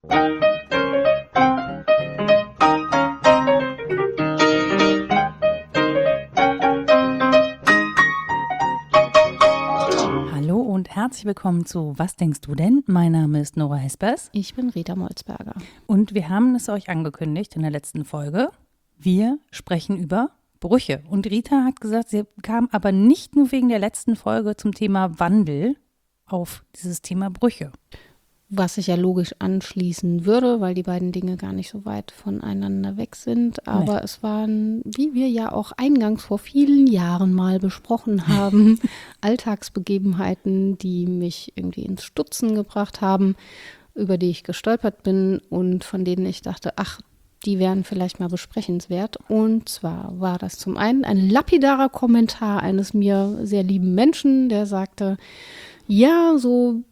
Hallo und herzlich willkommen zu Was denkst du denn? Mein Name ist Nora Hespers. Ich bin Rita Molzberger. Und wir haben es euch angekündigt in der letzten Folge. Wir sprechen über Brüche. Und Rita hat gesagt, sie kam aber nicht nur wegen der letzten Folge zum Thema Wandel auf dieses Thema Brüche. Was sich ja logisch anschließen würde, weil die beiden Dinge gar nicht so weit voneinander weg sind. Aber es waren, wie wir ja auch eingangs vor vielen Jahren mal besprochen haben, Alltagsbegebenheiten, die mich irgendwie ins Stutzen gebracht haben, über die ich gestolpert bin und von denen ich dachte, ach, die wären vielleicht mal besprechenswert. Und zwar war das zum einen ein lapidarer Kommentar eines mir sehr lieben Menschen, der sagte, ja, so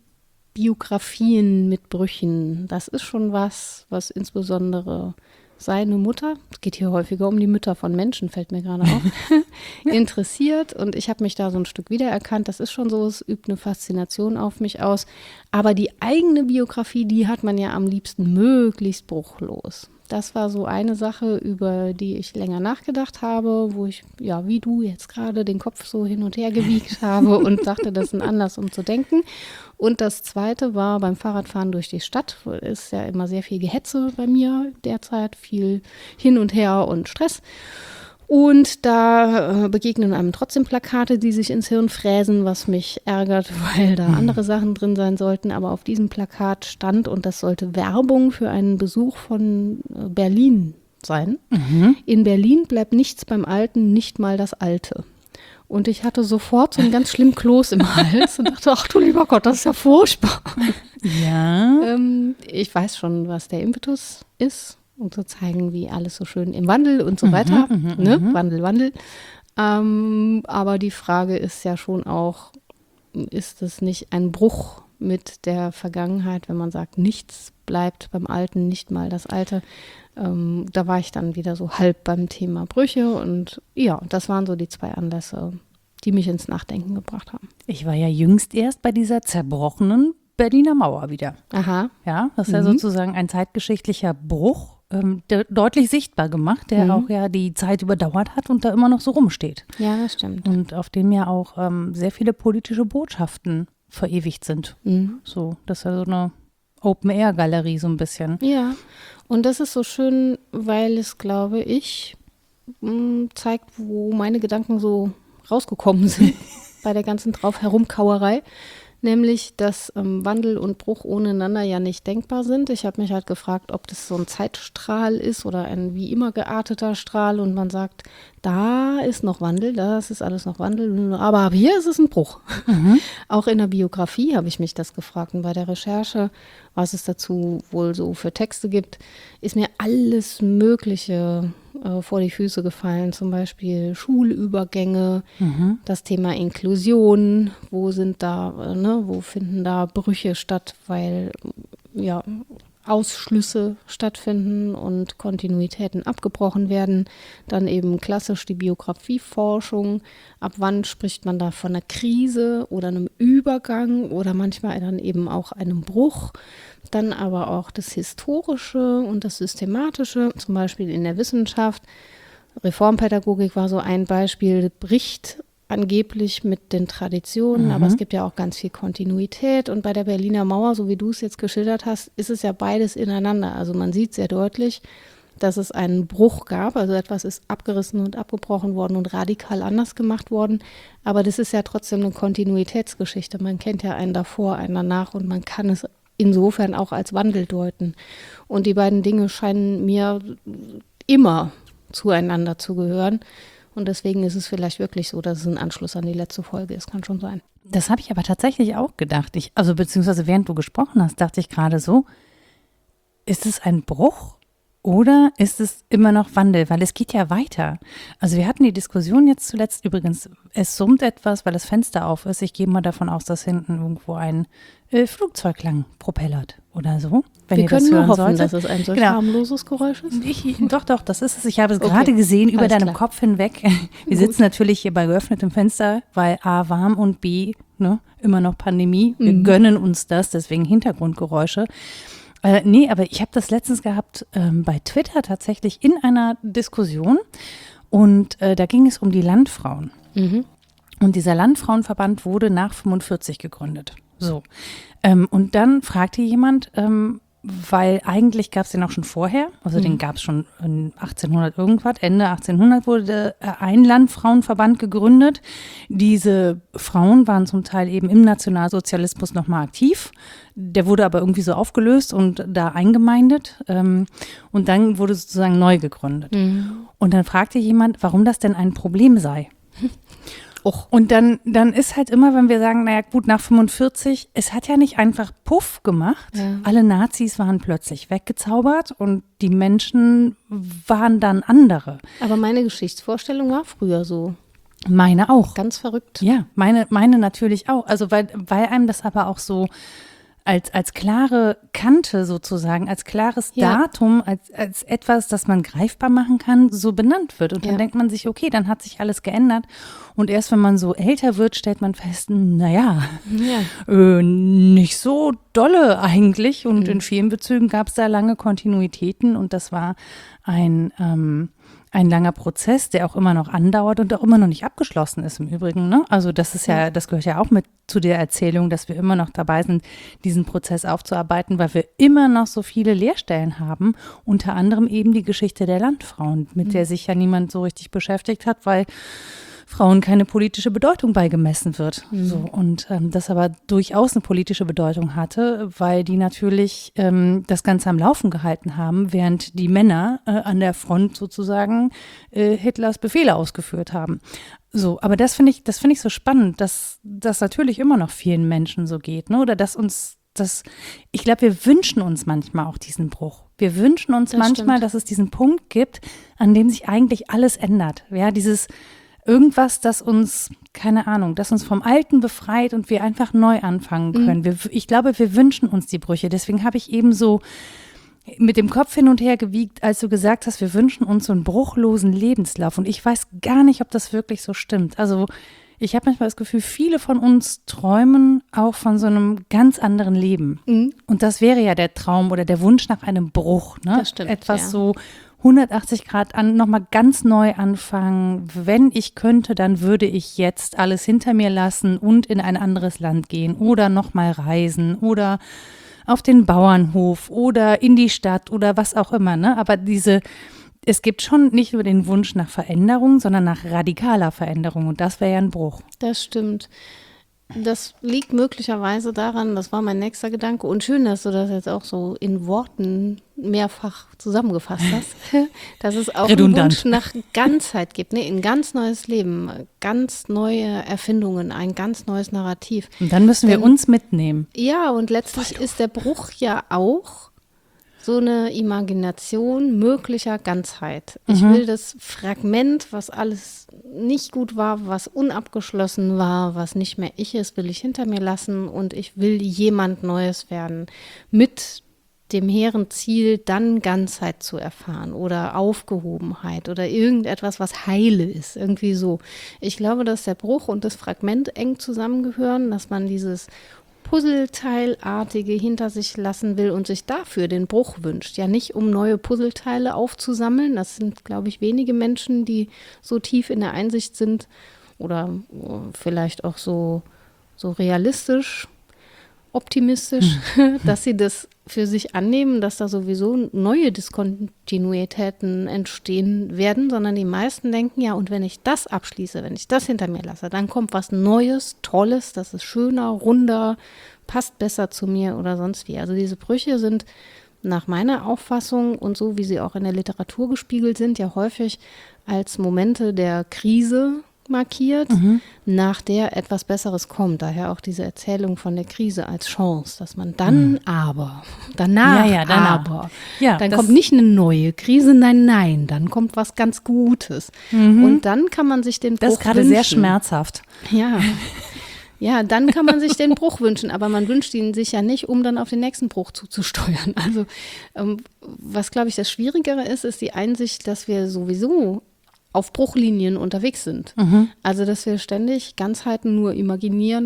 Biografien mit Brüchen, das ist schon was insbesondere seine Mutter, es geht hier häufiger um die Mütter von Menschen, fällt mir gerade auf, interessiert. Und ich habe mich da so ein Stück wiedererkannt. Das ist schon so, es übt eine Faszination auf mich aus. Aber die eigene Biografie, die hat man ja am liebsten möglichst bruchlos. Das war so eine Sache, über die ich länger nachgedacht habe, wo ich, ja, wie du jetzt gerade den Kopf so hin und her gewiegt habe und dachte, das ist ein Anlass, um zu denken. Und das Zweite war beim Fahrradfahren durch die Stadt. Ist ja immer sehr viel Gehetze bei mir derzeit, viel hin und her und Stress. Und da begegnen einem trotzdem Plakate, die sich ins Hirn fräsen, was mich ärgert, weil da andere Sachen drin sein sollten. Aber auf diesem Plakat stand, und das sollte Werbung für einen Besuch von Berlin sein. Mhm. In Berlin bleibt nichts beim Alten, nicht mal das Alte. Und ich hatte sofort so einen ganz schlimmen Kloß im Hals und dachte, ach du lieber Gott, das ist ja furchtbar. Ja. Ich weiß schon, was der Impetus ist. Um zu zeigen, wie alles so schön im Wandel und so weiter. Wandel. Aber die Frage ist ja schon auch, ist es nicht ein Bruch mit der Vergangenheit, wenn man sagt, nichts bleibt beim Alten, nicht mal das Alte. Da war ich dann wieder so halb beim Thema Brüche. Und ja, das waren so die zwei Anlässe, die mich ins Nachdenken gebracht haben. Ich war ja jüngst erst bei dieser zerbrochenen Berliner Mauer wieder. Aha. Ja, das ist ja sozusagen ein zeitgeschichtlicher Bruch. Deutlich sichtbar gemacht, der auch ja die Zeit überdauert hat und da immer noch so rumsteht. Ja, das stimmt. Und auf dem ja auch sehr viele politische Botschaften verewigt sind. So, das ist ja so eine Open-Air-Galerie so ein bisschen. Ja, und das ist so schön, weil es, glaube ich, zeigt, wo meine Gedanken so rausgekommen sind bei der ganzen Drauf-Herumkauerei. Nämlich, dass Wandel und Bruch ohne einander ja nicht denkbar sind. Ich habe mich halt gefragt, ob das so ein Zeitstrahl ist oder ein wie immer gearteter Strahl und man sagt, da ist noch Wandel, das ist alles noch Wandel, aber hier ist es ein Bruch. Auch in der Biografie habe ich mich das gefragt und bei der Recherche, was es dazu wohl so für Texte gibt, ist mir alles Mögliche vor die Füße gefallen, zum Beispiel Schulübergänge, das Thema Inklusion, wo finden da Brüche statt, weil ja Ausschlüsse stattfinden und Kontinuitäten abgebrochen werden. Dann eben klassisch die Biografieforschung. Ab wann spricht man da von einer Krise oder einem Übergang oder manchmal dann eben auch einem Bruch. Dann aber auch das Historische und das Systematische, zum Beispiel in der Wissenschaft. Reformpädagogik war so ein Beispiel, bricht angeblich mit den Traditionen, aber es gibt ja auch ganz viel Kontinuität und bei der Berliner Mauer, so wie du es jetzt geschildert hast, ist es ja beides ineinander. Also man sieht sehr deutlich, dass es einen Bruch gab, also etwas ist abgerissen und abgebrochen worden und radikal anders gemacht worden, aber das ist ja trotzdem eine Kontinuitätsgeschichte. Man kennt ja einen davor, einen danach und man kann es insofern auch als Wandel deuten. Und die beiden Dinge scheinen mir immer zueinander zu gehören. Und deswegen ist es vielleicht wirklich so, dass es ein Anschluss an die letzte Folge ist. Kann schon sein. Das habe ich aber tatsächlich auch gedacht. Beziehungsweise während du gesprochen hast, dachte ich gerade so, ist es ein Bruch oder ist es immer noch Wandel? Weil es geht ja weiter. Also wir hatten die Diskussion jetzt zuletzt, übrigens, es summt etwas, weil das Fenster auf ist. Ich gehe mal davon aus, dass hinten irgendwo ein Flugzeug lang propellert oder so. Wir können nur hoffen, dass es ein solch harmloses Geräusch ist. Doch, das ist es. Ich habe es gerade gesehen über deinem Kopf hinweg. Wir sitzen natürlich hier bei geöffnetem Fenster, weil A, warm und B, immer noch Pandemie. Wir gönnen uns das, deswegen Hintergrundgeräusche. Nee, aber ich habe das letztens gehabt bei Twitter tatsächlich in einer Diskussion und da ging es um die Landfrauen. Und dieser Landfrauenverband wurde nach 45 gegründet. So. Und dann fragte jemand, weil eigentlich gab es den auch schon vorher, also den gab es schon in 1800 irgendwas, Ende 1800 wurde ein Landfrauenverband gegründet. Diese Frauen waren zum Teil eben im Nationalsozialismus nochmal aktiv. Der wurde aber irgendwie so aufgelöst und da eingemeindet und dann wurde sozusagen neu gegründet. Und dann fragte jemand, warum das denn ein Problem sei. Und dann ist halt immer, wenn wir sagen, naja gut, nach 45, es hat ja nicht einfach Puff gemacht. Ja. Alle Nazis waren plötzlich weggezaubert und die Menschen waren dann andere. Aber meine Geschichtsvorstellung war früher so. Meine auch. Ganz verrückt. Ja, meine natürlich auch. Also weil einem das aber auch so als klare Kante sozusagen, als klares Datum, als etwas, das man greifbar machen kann, so benannt wird. Und dann denkt man sich, okay, dann hat sich alles geändert. Und erst wenn man so älter wird, stellt man fest, naja, nicht so dolle eigentlich. Und in vielen Bezügen gab es da lange Kontinuitäten und das war ein langer Prozess, der auch immer noch andauert und auch immer noch nicht abgeschlossen ist im Übrigen. Ne? Also das ist das gehört ja auch mit zu der Erzählung, dass wir immer noch dabei sind, diesen Prozess aufzuarbeiten, weil wir immer noch so viele Leerstellen haben, unter anderem eben die Geschichte der Landfrauen, mit der sich ja niemand so richtig beschäftigt hat, weil Frauen keine politische Bedeutung beigemessen wird. So, und das aber durchaus eine politische Bedeutung hatte, weil die natürlich das Ganze am Laufen gehalten haben, während die Männer an der Front sozusagen Hitlers Befehle ausgeführt haben. So, aber das finde ich so spannend, dass das natürlich immer noch vielen Menschen so geht, ne? Oder dass uns ich glaube, wir wünschen uns manchmal auch diesen Bruch. Wir wünschen uns manchmal, dass es diesen Punkt gibt, an dem sich eigentlich alles ändert. Ja, dieses irgendwas, das uns, keine Ahnung, das uns vom Alten befreit und wir einfach neu anfangen können. Ich glaube, wir wünschen uns die Brüche. Deswegen habe ich eben so mit dem Kopf hin und her gewiegt, als du gesagt hast, wir wünschen uns so einen bruchlosen Lebenslauf. Und ich weiß gar nicht, ob das wirklich so stimmt. Also ich habe manchmal das Gefühl, viele von uns träumen auch von so einem ganz anderen Leben. Und das wäre ja der Traum oder der Wunsch nach einem Bruch. Ne? Das stimmt, etwas so 180 Grad nochmal ganz neu anfangen. Wenn ich könnte, dann würde ich jetzt alles hinter mir lassen und in ein anderes Land gehen oder nochmal reisen oder auf den Bauernhof oder in die Stadt oder was auch immer. Ne? Aber es gibt schon nicht nur den Wunsch nach Veränderung, sondern nach radikaler Veränderung und das wäre ja ein Bruch. Das stimmt. Das liegt möglicherweise daran, das war mein nächster Gedanke und schön, dass du das jetzt auch so in Worten mehrfach zusammengefasst hast, dass es auch einen Wunsch nach Ganzheit gibt, ne? Ein ganz neues Leben, ganz neue Erfindungen, ein ganz neues Narrativ. Und dann müssen wir uns mitnehmen. Ja, und letztlich ist der Bruch ja auch so eine Imagination möglicher Ganzheit. Ich will das Fragment, was alles nicht gut war, was unabgeschlossen war, was nicht mehr ich ist, will ich hinter mir lassen und ich will jemand Neues werden mit dem hehren Ziel, dann Ganzheit zu erfahren oder Aufgehobenheit oder irgendetwas, was heile ist, irgendwie so. Ich glaube, dass der Bruch und das Fragment eng zusammengehören, dass man dieses Puzzleteilartige hinter sich lassen will und sich dafür den Bruch wünscht. Ja, nicht um neue Puzzleteile aufzusammeln. Das sind, glaube ich, wenige Menschen, die so tief in der Einsicht sind oder vielleicht auch so realistisch, optimistisch, dass sie das für sich annehmen, dass da sowieso neue Diskontinuitäten entstehen werden, sondern die meisten denken, ja, und wenn ich das abschließe, wenn ich das hinter mir lasse, dann kommt was Neues, Tolles, das ist schöner, runder, passt besser zu mir oder sonst wie. Also diese Brüche sind nach meiner Auffassung und so, wie sie auch in der Literatur gespiegelt sind, ja häufig als Momente der Krise markiert, nach der etwas Besseres kommt. Daher auch diese Erzählung von der Krise als Chance, dass man dann danach aber, dann kommt nicht eine neue Krise, nein, dann kommt was ganz Gutes. Und dann kann man sich den Bruch wünschen. Das ist gerade sehr schmerzhaft. Ja, dann kann man sich den Bruch wünschen, aber man wünscht ihn sich ja nicht, um dann auf den nächsten Bruch zuzusteuern. Also was, glaube ich, das Schwierigere ist die Einsicht, dass wir sowieso auf Bruchlinien unterwegs sind. Also, dass wir ständig Ganzheiten nur imaginieren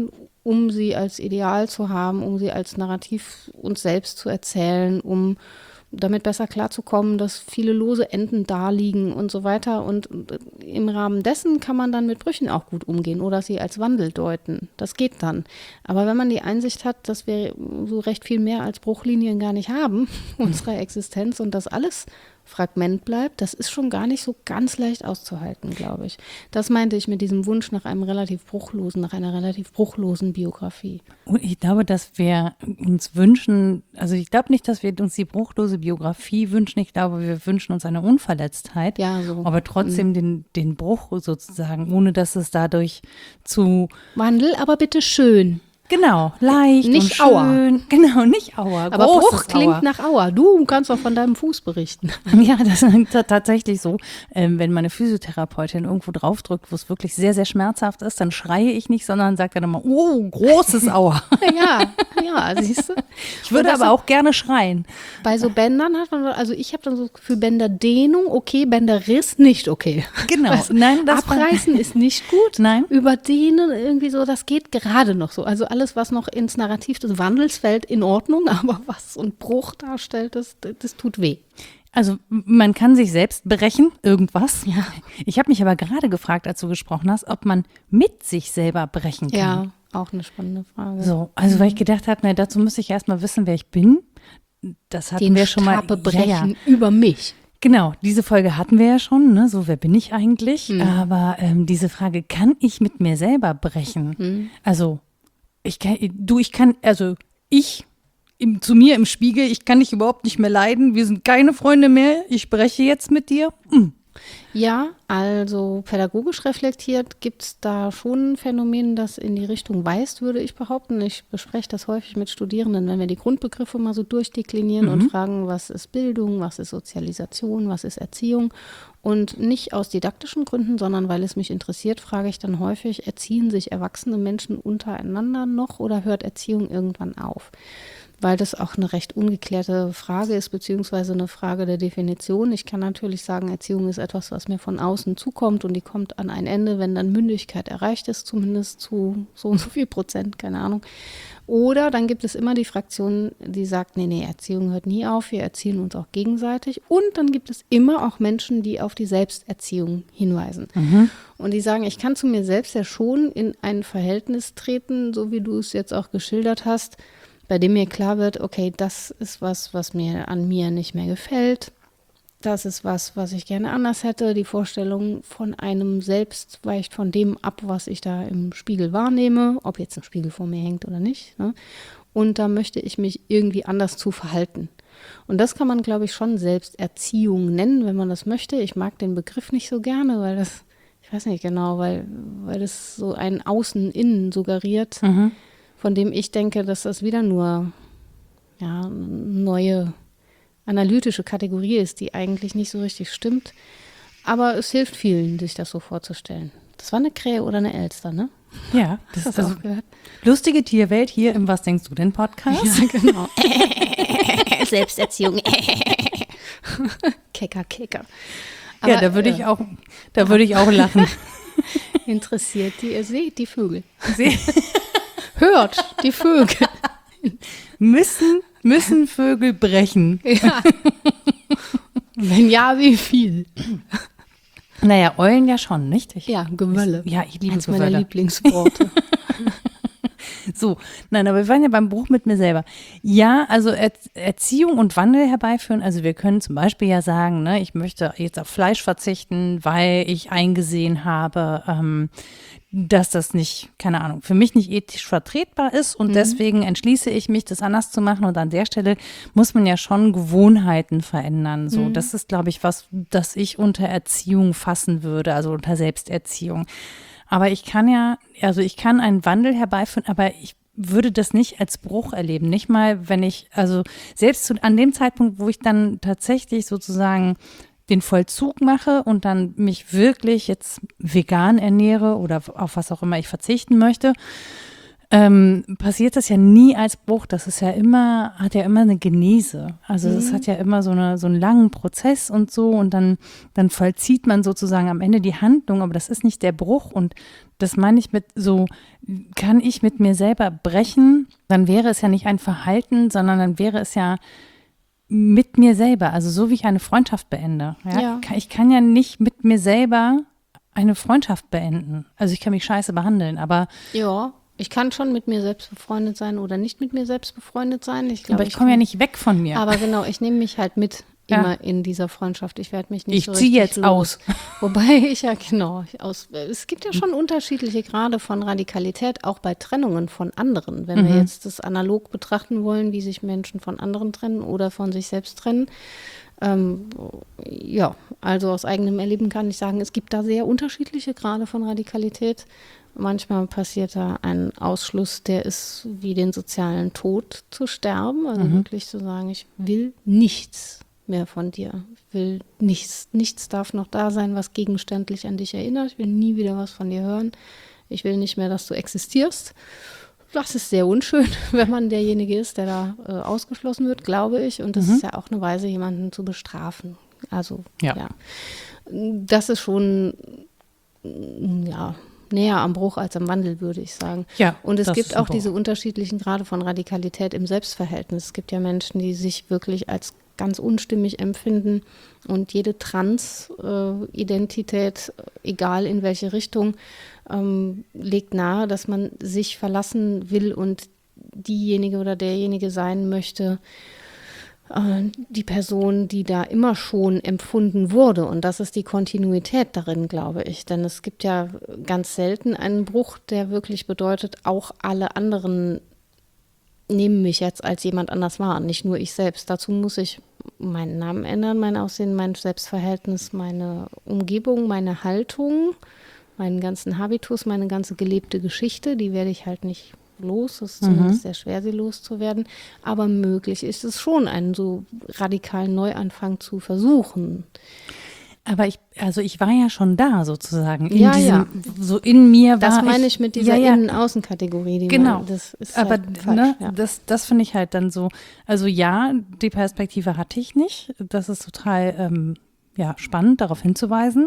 um sie als Ideal zu haben, um sie als Narrativ uns selbst zu erzählen, um damit besser klarzukommen, dass viele lose Enden da liegen und so weiter. Und im Rahmen dessen kann man dann mit Brüchen auch gut umgehen oder sie als Wandel deuten. Das geht dann. Aber wenn man die Einsicht hat, dass wir so recht viel mehr als Bruchlinien gar nicht haben, unserer Existenz, und dass alles Fragment bleibt, das ist schon gar nicht so ganz leicht auszuhalten, glaube ich. Das meinte ich mit diesem Wunsch nach einer relativ bruchlosen Biografie. Und ich glaube, dass wir uns wünschen, also ich glaube nicht, dass wir uns die bruchlose Biografie wünschen, ich glaube, wir wünschen uns eine Unverletztheit, Ja, so. aber trotzdem den Bruch sozusagen, ohne dass es dadurch zu, Wandel, aber bitte schön. genau, leicht Nicht und Aua. schön. Genau, nicht Aua, Aber großes Bruch klingt Aua. nach Aua. Du kannst doch von deinem Fuß berichten. Ja, das ist tatsächlich so. Wenn meine Physiotherapeutin irgendwo draufdrückt, wo es wirklich sehr, sehr schmerzhaft ist, dann schreie ich nicht, sondern sage dann immer, oh, großes Aua. Ja, siehst du? Ich würde aber auch gerne schreien. Bei so Bändern hat man, also ich habe dann so das Gefühl, Bänderdehnung okay, Bänderriss nicht okay. Genau. Weißt du, Nein, das Abreißen ist nicht gut. Nein. Überdehnen irgendwie so, das geht gerade noch so. Also alles, was noch ins Narrativ des Wandels fällt, in Ordnung, aber was so einen Bruch darstellt, das tut weh. Also man kann sich selbst brechen, irgendwas. Ja. Ich habe mich aber gerade gefragt, als du gesprochen hast, ob man mit sich selber brechen kann. Ja, auch eine spannende Frage. So, also weil ich gedacht habe, na, dazu müsste ich erstmal wissen, wer ich bin. Das hatten Den wir schon mal. Stapel brechen Ja, ja. über mich. Genau, diese Folge hatten wir ja schon, ne? So, wer bin ich eigentlich? Aber diese Frage, kann ich mit mir selber brechen? Also, zu mir im Spiegel, ich kann dich überhaupt nicht mehr leiden, wir sind keine Freunde mehr, ich breche jetzt mit dir. Ja, also pädagogisch reflektiert gibt es da schon ein Phänomen, das in die Richtung weist, würde ich behaupten. Ich bespreche das häufig mit Studierenden, wenn wir die Grundbegriffe mal so durchdeklinieren und fragen, was ist Bildung, was ist Sozialisation, was ist Erziehung. Und nicht aus didaktischen Gründen, sondern weil es mich interessiert, frage ich dann häufig, erziehen sich erwachsene Menschen untereinander noch oder hört Erziehung irgendwann auf? Weil das auch eine recht ungeklärte Frage ist, beziehungsweise eine Frage der Definition. Ich kann natürlich sagen, Erziehung ist etwas, was mir von außen zukommt und die kommt an ein Ende, wenn dann Mündigkeit erreicht ist, zumindest zu so und so viel Prozent, keine Ahnung. Oder dann gibt es immer die Fraktion, die sagt, nee, Erziehung hört nie auf, wir erziehen uns auch gegenseitig. Und dann gibt es immer auch Menschen, die auf die Selbsterziehung hinweisen. Und die sagen, ich kann zu mir selbst ja schon in ein Verhältnis treten, so wie du es jetzt auch geschildert hast, bei dem mir klar wird, okay, das ist was mir an mir nicht mehr gefällt. Das ist was ich gerne anders hätte. Die Vorstellung von einem selbst weicht von dem ab, was ich da im Spiegel wahrnehme, ob jetzt ein Spiegel vor mir hängt oder nicht. Ne? Und da möchte ich mich irgendwie anders zu verhalten. Und das kann man, glaube ich, schon Selbsterziehung nennen, wenn man das möchte. Ich mag den Begriff nicht so gerne, weil das, ich weiß nicht genau, weil das so ein Außen-Innen suggeriert, von dem ich denke, dass das wieder nur eine neue analytische Kategorie ist, die eigentlich nicht so richtig stimmt. Aber es hilft vielen, sich das so vorzustellen. Das war eine Krähe oder eine Elster, ne? Ja, das Hast ist du also auch gehört? lustige Tierwelt hier im Was denkst du denn Podcast? Ja, genau. Selbsterziehung. Kecker. Ja, da würde ich auch lachen. Interessiert die, ihr seht die Vögel. Hört die Vögel. Müssen Vögel brechen? Ja. Wenn ja, wie viel? Naja, Eulen ja schon, nicht? Ja, Gewölle. Ja, ich liebe Eins meiner Gewölle. Lieblingsworte. So, nein, aber wir waren ja beim Bruch mit mir selber. Ja, also Erziehung und Wandel herbeiführen. Also wir können zum Beispiel ja sagen, ne, ich möchte jetzt auf Fleisch verzichten, weil ich eingesehen habe, dass das nicht, keine Ahnung, für mich nicht ethisch vertretbar ist und deswegen entschließe ich mich, das anders zu machen. Und an der Stelle muss man ja schon Gewohnheiten verändern. So, das ist, glaube ich, was, das ich unter Erziehung fassen würde, also unter Selbsterziehung. Aber ich kann einen Wandel herbeiführen, aber ich würde das nicht als Bruch erleben. Nicht mal, wenn ich, also selbst an dem Zeitpunkt, wo ich dann tatsächlich sozusagen den Vollzug mache und dann mich wirklich jetzt vegan ernähre oder auf was auch immer ich verzichten möchte, passiert das ja nie als Bruch. Das ist ja immer, hat ja immer eine Genese. Also es hat ja immer so einen langen Prozess und so und dann vollzieht man sozusagen am Ende die Handlung, aber das ist nicht der Bruch und das meine ich mit so, kann ich mit mir selber brechen, dann wäre es ja nicht ein Verhalten, sondern dann wäre es ja mit mir selber, also so wie ich eine Freundschaft beende. Ja? Ich kann ja nicht mit mir selber eine Freundschaft beenden. Also ich kann mich scheiße behandeln, aber Ja, ich kann schon mit mir selbst befreundet sein oder nicht mit mir selbst befreundet sein. Ich glaube, aber ich komme ja nicht weg von mir. Aber genau, ich nehme mich halt mit immer in dieser Freundschaft. Ich werde mich nicht Ich so ziehe richtig jetzt aus. Wobei ich ja, genau, es gibt ja schon unterschiedliche Grade von Radikalität, auch bei Trennungen von anderen. Wenn wir jetzt das analog betrachten wollen, wie sich Menschen von anderen trennen oder von sich selbst trennen. Ja, also aus eigenem Erleben kann ich sagen, es gibt da sehr unterschiedliche Grade von Radikalität. Manchmal passiert da ein Ausschluss, der ist wie den sozialen Tod zu sterben. Also wirklich zu sagen, ich will nichts mehr von dir. Ich will nichts. Nichts darf noch da sein, was gegenständlich an dich erinnert. Ich will nie wieder was von dir hören. Ich will nicht mehr, dass du existierst. Das ist sehr unschön, wenn man derjenige ist, der da ausgeschlossen wird, glaube ich. Und das ist ja auch eine Weise, jemanden zu bestrafen. Also, ja. Das ist schon, ja, näher am Bruch als am Wandel, würde ich sagen. Ja, und es das gibt ist ein auch diese Bruch. unterschiedlichen Grade von Radikalität im Selbstverhältnis. Es gibt ja Menschen, die sich wirklich als ganz unstimmig empfinden und jede Trans-Identität, egal in welche Richtung, legt nahe, dass man sich verlassen will und diejenige oder derjenige sein möchte, die Person, die da immer schon empfunden wurde. Und das ist die Kontinuität darin, glaube ich. Denn es gibt ja ganz selten einen Bruch, der wirklich bedeutet, auch alle anderen nehmen mich jetzt als jemand anders wahr, nicht nur ich selbst. Dazu muss ich meinen Namen ändern, mein Aussehen, mein Selbstverhältnis, meine Umgebung, meine Haltung, meinen ganzen Habitus, meine ganze gelebte Geschichte, die werde ich halt nicht los. Es ist zumindest sehr schwer, sie loszuwerden. Aber möglich ist es schon, einen so radikalen Neuanfang zu versuchen. Aber ich war ja schon da sozusagen. In Ja, diesem, ja. So in mir war Das meine ich mit dieser Innen-Außen-Kategorie. Die Genau. Das ist aber halt falsch, ne, ja. das finde ich halt dann so. Also ja, die Perspektive hatte ich nicht. Das ist total spannend, darauf hinzuweisen.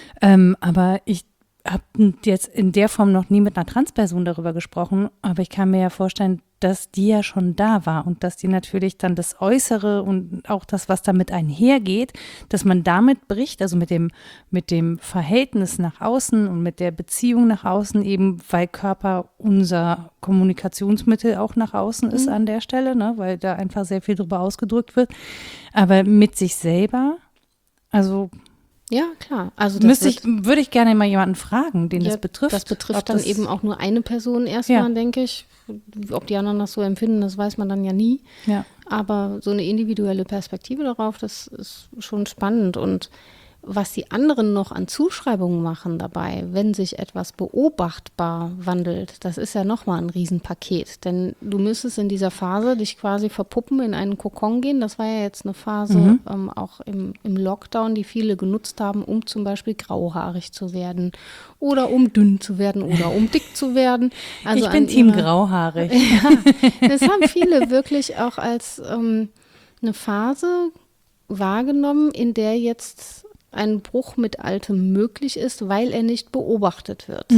Aber ich habe jetzt in der Form noch nie mit einer Transperson darüber gesprochen, aber ich kann mir ja vorstellen, dass die ja schon da war und dass die natürlich dann das Äußere und auch das, was damit einhergeht, dass man damit bricht, also mit dem Verhältnis nach außen und mit der Beziehung nach außen eben, weil Körper unser Kommunikationsmittel auch nach außen ist an der Stelle, ne, weil da einfach sehr viel drüber ausgedrückt wird, aber mit sich selber, also Ja, klar. Also das würde ich gerne mal jemanden fragen, den ja, das betrifft. Das betrifft Ob dann das- eben auch nur eine Person erstmal, Ja. denke ich. Ob die anderen das so empfinden, das weiß man dann ja nie. Ja. Aber so eine individuelle Perspektive darauf, das ist schon spannend. Und was die anderen noch an Zuschreibungen machen dabei, wenn sich etwas beobachtbar wandelt, das ist ja nochmal ein Riesenpaket. Denn du müsstest in dieser Phase dich quasi verpuppen, in einen Kokon gehen. Das war ja jetzt eine Phase auch im Lockdown, die viele genutzt haben, um zum Beispiel grauhaarig zu werden oder um dünn zu werden oder um dick zu werden. Also ich bin Team grauhaarig. Ja, das haben viele wirklich auch als eine Phase wahrgenommen, in der jetzt ein Bruch mit Altem möglich ist, weil er nicht beobachtet wird.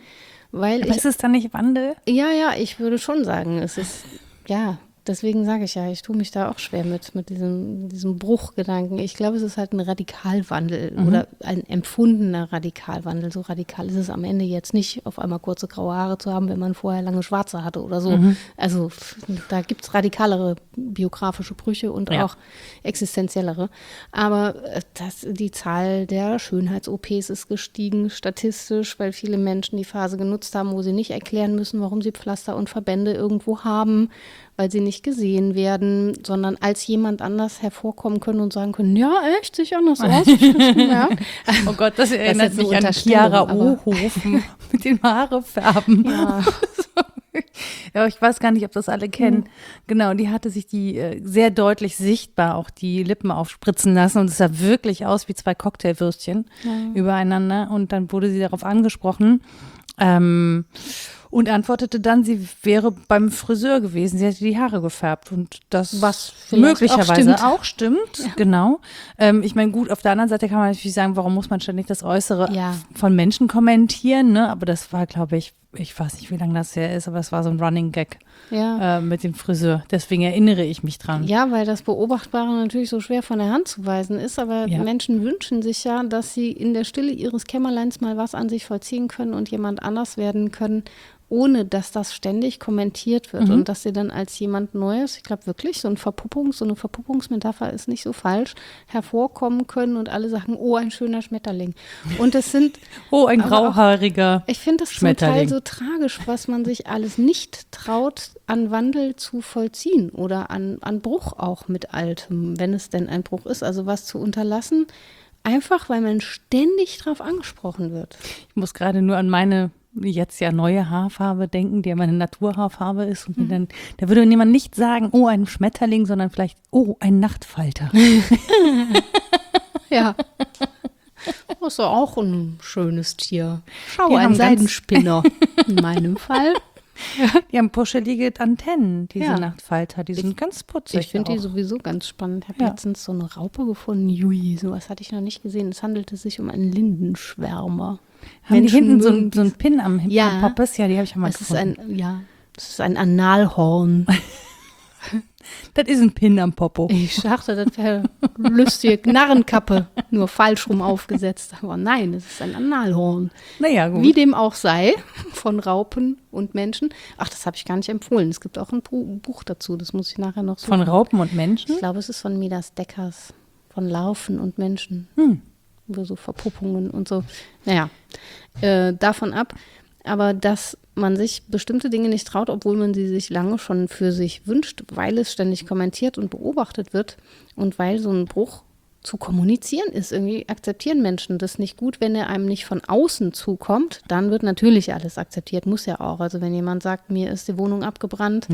Weil Aber ist es dann nicht Wandel? ja, ich würde schon sagen, es ist, ja, deswegen sage ich ja, ich tue mich da auch schwer mit diesem Bruchgedanken. Ich glaube, es ist halt ein Radikalwandel oder ein empfundener Radikalwandel. So radikal ist es am Ende jetzt nicht, auf einmal kurze graue Haare zu haben, wenn man vorher lange schwarze hatte oder so. Also da gibt es radikalere biografische Brüche und auch existenziellere. Aber die Zahl der Schönheits-OPs ist gestiegen, statistisch, weil viele Menschen die Phase genutzt haben, wo sie nicht erklären müssen, warum sie Pflaster und Verbände irgendwo haben, weil sie nicht gesehen werden, sondern als jemand anders hervorkommen können und sagen können, ja, echt, sieht anders aus. Ich hab's gemerkt. Oh Gott, das erinnert ist eine mich an Unterstellung, Chiara aber- Ohofen mit den Haare färben. Ja. Ja, ich weiß gar nicht, ob das alle kennen. Genau, die hatte sich die sehr deutlich sichtbar auch die Lippen aufspritzen lassen und es sah wirklich aus wie zwei Cocktailwürstchen übereinander und dann wurde sie darauf angesprochen. Und Und antwortete dann, sie wäre beim Friseur gewesen, sie hätte die Haare gefärbt und das Was vielleicht möglicherweise auch auch stimmt, genau. Ich meine, gut, auf der anderen Seite kann man natürlich sagen, warum muss man ständig das Äußere von Menschen kommentieren, ne? Aber das war, glaube ich weiß nicht, wie lange das her ist, aber es war so ein Running Gag mit dem Friseur. Deswegen erinnere ich mich dran. Ja, weil das Beobachtbare natürlich so schwer von der Hand zu weisen ist, aber Menschen wünschen sich ja, dass sie in der Stille ihres Kämmerleins mal was an sich vollziehen können und jemand anders werden können, ohne dass das ständig kommentiert wird und dass sie dann als jemand Neues, ich glaube wirklich, so eine Verpuppungsmetapher ist nicht so falsch, hervorkommen können und alle sagen, oh, ein schöner Schmetterling. Und es sind ein grauhaariger ich finde das zum Teil so tragisch, was man sich alles nicht traut, an Wandel zu vollziehen oder an Bruch auch mit Altem, wenn es denn ein Bruch ist, also was zu unterlassen, einfach weil man ständig drauf angesprochen wird. Ich muss gerade nur an meine jetzt ja neue Haarfarbe denken, die ja meine Naturhaarfarbe ist. Und dann, da würde jemand nicht sagen, oh, ein Schmetterling, sondern vielleicht, oh, ein Nachtfalter. Ja. Das ist auch ein schönes Tier. Schau, ein Seidenspinner in meinem Fall. Die haben puschelige Antennen, diese Nachtfalter. Die sind ganz putzig. Ich finde die sowieso ganz spannend. Ich habe letztens so eine Raupe gefunden. Jui, sowas hatte ich noch nicht gesehen. Es handelte sich um einen Lindenschwärmer. Haben die hinten so einen Pin am Poppes? Ja, die habe ich auch mal gefunden. Das ist ein Analhorn. Das ist ein Pin am Popo. Ich dachte, das wäre lustige Narrenkappe, nur falsch rum aufgesetzt. Aber nein, es ist ein Analhorn. Naja, gut. Wie dem auch sei, von Raupen und Menschen. Ach, das habe ich gar nicht empfohlen. Es gibt auch ein Buch dazu, das muss ich nachher noch suchen. Von Raupen und Menschen? Ich glaube, es ist von Midas Deckers, von Larven und Menschen. Über so Verpuppungen und so. Naja, davon ab. Aber dass man sich bestimmte Dinge nicht traut, obwohl man sie sich lange schon für sich wünscht, weil es ständig kommentiert und beobachtet wird und weil so ein Bruch zu kommunizieren ist. Irgendwie akzeptieren Menschen das nicht gut, wenn er einem nicht von außen zukommt, dann wird natürlich alles akzeptiert, muss ja auch. Also wenn jemand sagt, mir ist die Wohnung abgebrannt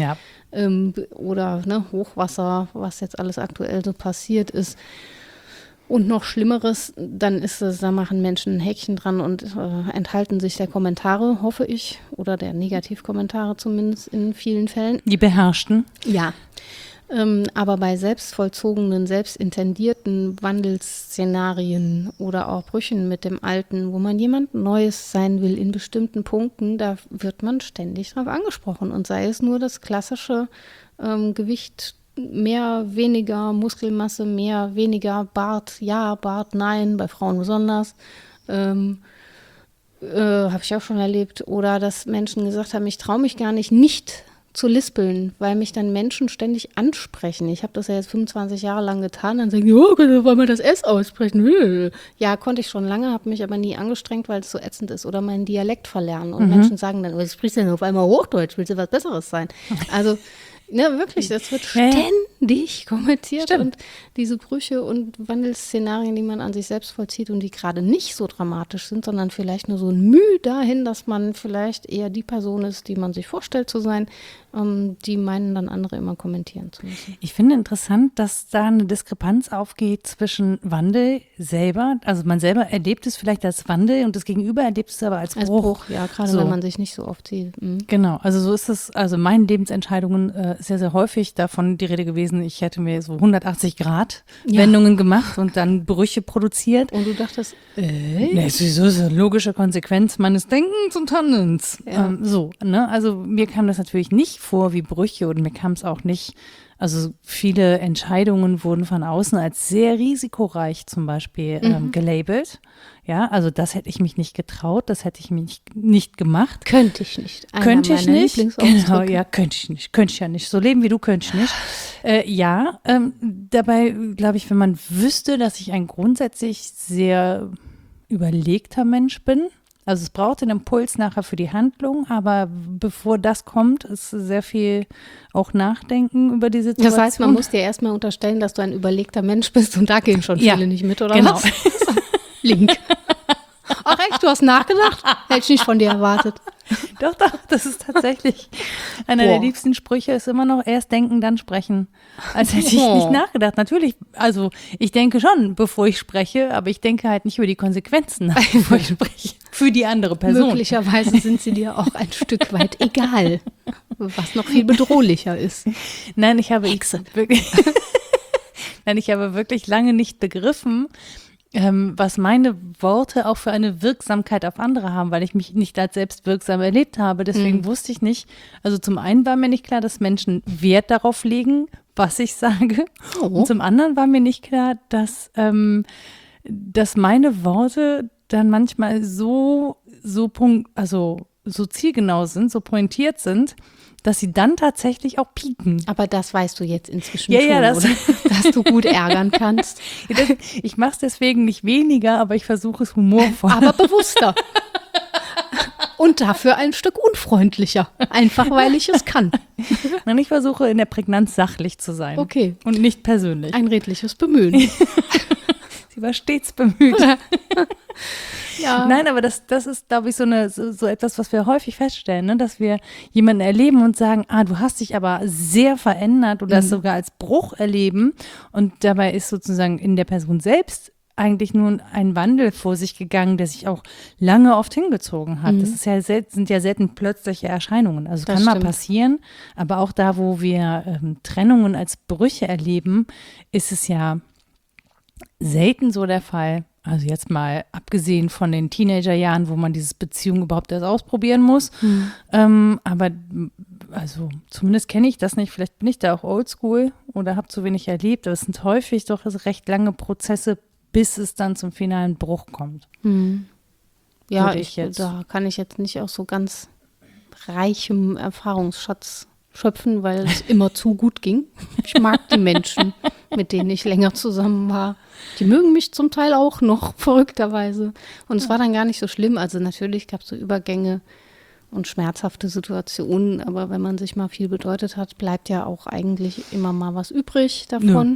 oder Hochwasser, was jetzt alles aktuell so passiert ist, und noch Schlimmeres, dann da machen Menschen ein Häkchen dran und enthalten sich der Kommentare, hoffe ich, oder der Negativkommentare zumindest in vielen Fällen. Die beherrschten? Ja, aber bei selbstvollzogenen, selbstintendierten Wandelszenarien oder auch Brüchen mit dem Alten, wo man jemand Neues sein will in bestimmten Punkten, da wird man ständig drauf angesprochen und sei es nur das klassische Gewicht, mehr, weniger Muskelmasse, mehr, weniger Bart, ja, Bart, nein, bei Frauen besonders. Habe ich auch schon erlebt. Oder dass Menschen gesagt haben, ich traue mich gar nicht zu lispeln, weil mich dann Menschen ständig ansprechen. Ich habe das ja jetzt 25 Jahre lang getan. Dann sagen die, oh, wollen wir das S aussprechen? Ja, konnte ich schon lange, habe mich aber nie angestrengt, weil es so ätzend ist. Oder meinen Dialekt verlernen. Und Menschen sagen dann, was sprichst du denn auf einmal Hochdeutsch? Willst du was Besseres sein? Also wirklich, das wird ständig kommentiert. Stimmt. Und diese Brüche und Wandelszenarien, die man an sich selbst vollzieht und die gerade nicht so dramatisch sind, sondern vielleicht nur so ein Mühe dahin, dass man vielleicht eher die Person ist, die man sich vorstellt zu sein, die meinen dann andere immer kommentieren zu müssen. Ich finde interessant, dass da eine Diskrepanz aufgeht zwischen Wandel selber, also man selber erlebt es vielleicht als Wandel und das Gegenüber erlebt es aber als Bruch. Ja, gerade wenn man sich nicht so oft sieht. Genau, also so ist es, also meinen Lebensentscheidungen ist sehr, sehr häufig davon die Rede gewesen, ich hätte mir so 180-Grad-Wendungen gemacht und dann Brüche produziert. Und du dachtest, Wieso ist das eine logische Konsequenz meines Denkens und Handelns? Ja. Also mir kam das natürlich nicht vor wie Brüche und mir kam es auch nicht, also viele Entscheidungen wurden von außen als sehr risikoreich zum Beispiel gelabelt. Ja, also das hätte ich mich nicht getraut, das hätte ich mich nicht gemacht. Könnte ich nicht. Könnte ich nicht. Genau, ja, könnte ich nicht. Könnte ich ja nicht. So leben wie du könnte ich nicht. Dabei glaube ich, wenn man wüsste, dass ich ein grundsätzlich sehr überlegter Mensch bin, also es braucht den Impuls nachher für die Handlung, aber bevor das kommt, ist sehr viel auch Nachdenken über die Situation. Das heißt, man muss dir erstmal unterstellen, dass du ein überlegter Mensch bist und da gehen schon viele nicht mit, oder genau. was? Link. Ach echt, du hast nachgedacht? Hätte ich nicht von dir erwartet. Doch, das ist tatsächlich einer der liebsten Sprüche, ist immer noch erst denken, dann sprechen. Als hätte ich nicht nachgedacht. Natürlich, also ich denke schon, bevor ich spreche, aber ich denke halt nicht über die Konsequenzen nach, bevor ich spreche. Für die andere Person. Möglicherweise sind sie dir auch ein Stück weit egal, was noch viel bedrohlicher ist. Nein, ich habe wirklich lange nicht begriffen, was meine Worte auch für eine Wirksamkeit auf andere haben, weil ich mich nicht als selbst wirksam erlebt habe. Deswegen wusste ich nicht, also zum einen war mir nicht klar, dass Menschen Wert darauf legen, was ich sage. Oh. Und zum anderen war mir nicht klar, dass meine Worte dann manchmal so zielgenau sind, so pointiert sind, dass sie dann tatsächlich auch pieken. Aber das weißt du jetzt inzwischen Ja, schon, ja, oder? Dass du gut ärgern kannst. Ich mache es deswegen nicht weniger, aber ich versuche es humorvoll. Aber bewusster. Und dafür ein Stück unfreundlicher. Einfach, weil ich es kann. Nein, ich versuche in der Prägnanz sachlich zu sein. Okay. Und nicht persönlich. Ein redliches Bemühen. Sie war stets bemüht. Ja. Nein, aber das ist, glaube ich, so etwas, was wir häufig feststellen, ne? Dass wir jemanden erleben und sagen, du hast dich aber sehr verändert oder das sogar als Bruch erleben. Und dabei ist sozusagen in der Person selbst eigentlich nur ein Wandel vor sich gegangen, der sich auch lange oft hingezogen hat. Das ist ja sind ja selten plötzliche Erscheinungen. Also Das kann mal stimmt. passieren, aber auch da, wo wir Trennungen als Brüche erleben, ist es ja selten so der Fall. Also jetzt mal abgesehen von den Teenagerjahren, wo man diese Beziehung überhaupt erst ausprobieren muss. Aber also zumindest kenne ich das nicht. Vielleicht bin ich da auch oldschool oder habe zu wenig erlebt. Aber es sind häufig doch recht lange Prozesse, bis es dann zum finalen Bruch kommt. Ja, Würde ich jetzt. da kann ich jetzt nicht aus so ganz reichem Erfahrungsschatz schöpfen, weil es immer zu gut ging. Ich mag die Menschen, mit denen ich länger zusammen war. Die mögen mich zum Teil auch noch, verrückterweise. Und es war dann gar nicht so schlimm. Also natürlich gab es so Übergänge und schmerzhafte Situationen, aber wenn man sich mal viel bedeutet hat, bleibt ja auch eigentlich immer mal was übrig davon.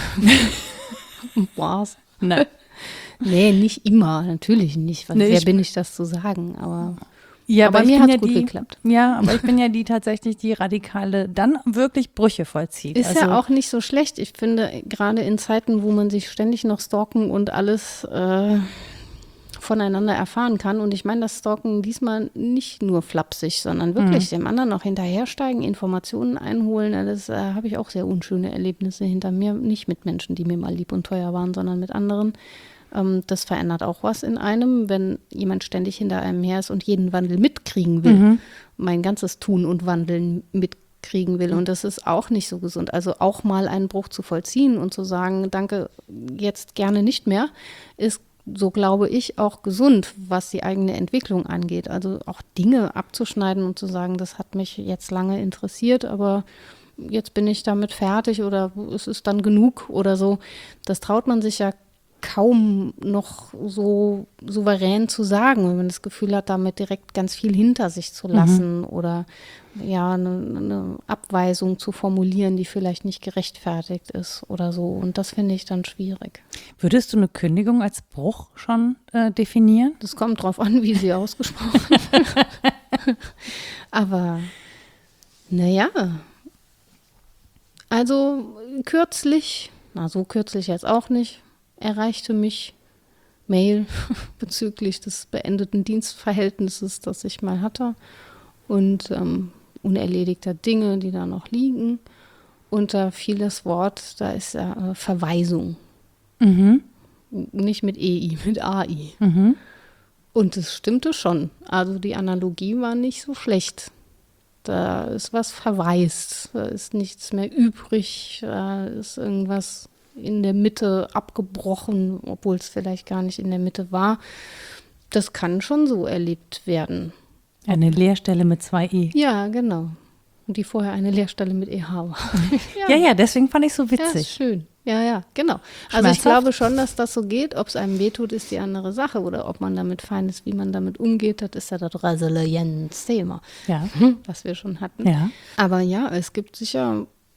Was? Nein. Nee, nicht immer, natürlich nicht. Nee, Wer bin ich, das zu sagen? Aber Ja, Aber ich mir bin hat's ja gut die, geklappt. Ja, aber ich bin ja die tatsächlich die Radikale, dann wirklich Brüche vollzieht. ist ja auch nicht so schlecht. Ich finde, gerade in Zeiten, wo man sich ständig noch stalken und alles voneinander erfahren kann. Und ich meine das Stalken diesmal nicht nur flapsig, sondern wirklich dem anderen noch hinterhersteigen, Informationen einholen. Das habe ich auch sehr unschöne Erlebnisse hinter mir. Nicht mit Menschen, die mir mal lieb und teuer waren, sondern mit anderen. Das verändert auch was in einem, wenn jemand ständig hinter einem her ist und jeden Wandel mitkriegen will, mein ganzes Tun und Wandeln mitkriegen will. Und das ist auch nicht so gesund. Also auch mal einen Bruch zu vollziehen und zu sagen, danke, jetzt gerne nicht mehr, ist, so glaube ich, auch gesund, was die eigene Entwicklung angeht. Also auch Dinge abzuschneiden und zu sagen, das hat mich jetzt lange interessiert, aber jetzt bin ich damit fertig oder es ist dann genug oder so. Das traut man sich ja kaum noch so souverän zu sagen, wenn man das Gefühl hat, damit direkt ganz viel hinter sich zu lassen oder ja, eine Abweisung zu formulieren, die vielleicht nicht gerechtfertigt ist oder so. Und das finde ich dann schwierig. Würdest du eine Kündigung als Bruch schon definieren? Das kommt drauf an, wie sie ausgesprochen wird. Aber naja, also kürzlich, so kürzlich jetzt auch nicht, erreichte mich Mail bezüglich des beendeten Dienstverhältnisses, das ich mal hatte und unerledigter Dinge, die da noch liegen. Und da fiel das Wort, da ist Verweisung. Nicht mit EI, mit AI. Und es stimmte schon. Also die Analogie war nicht so schlecht. Da ist was verwaist, da ist nichts mehr übrig, da ist irgendwas in der Mitte abgebrochen, obwohl es vielleicht gar nicht in der Mitte war. Das kann schon so erlebt werden. Eine Leerstelle mit 2 E. Ja, genau. Und die vorher eine Leerstelle mit EH war. Ja, deswegen fand ich es so Ja, ist witzig. schön. Ja, genau. Also Schmerzhaft? ich glaube schon, dass das so geht. Ob es einem wehtut, ist die andere Sache. Oder ob man damit fein ist, wie man damit umgeht, das ist ja das Resilienz-Thema, Ja. was wir schon hatten. Ja. Aber ja, es gibt sicher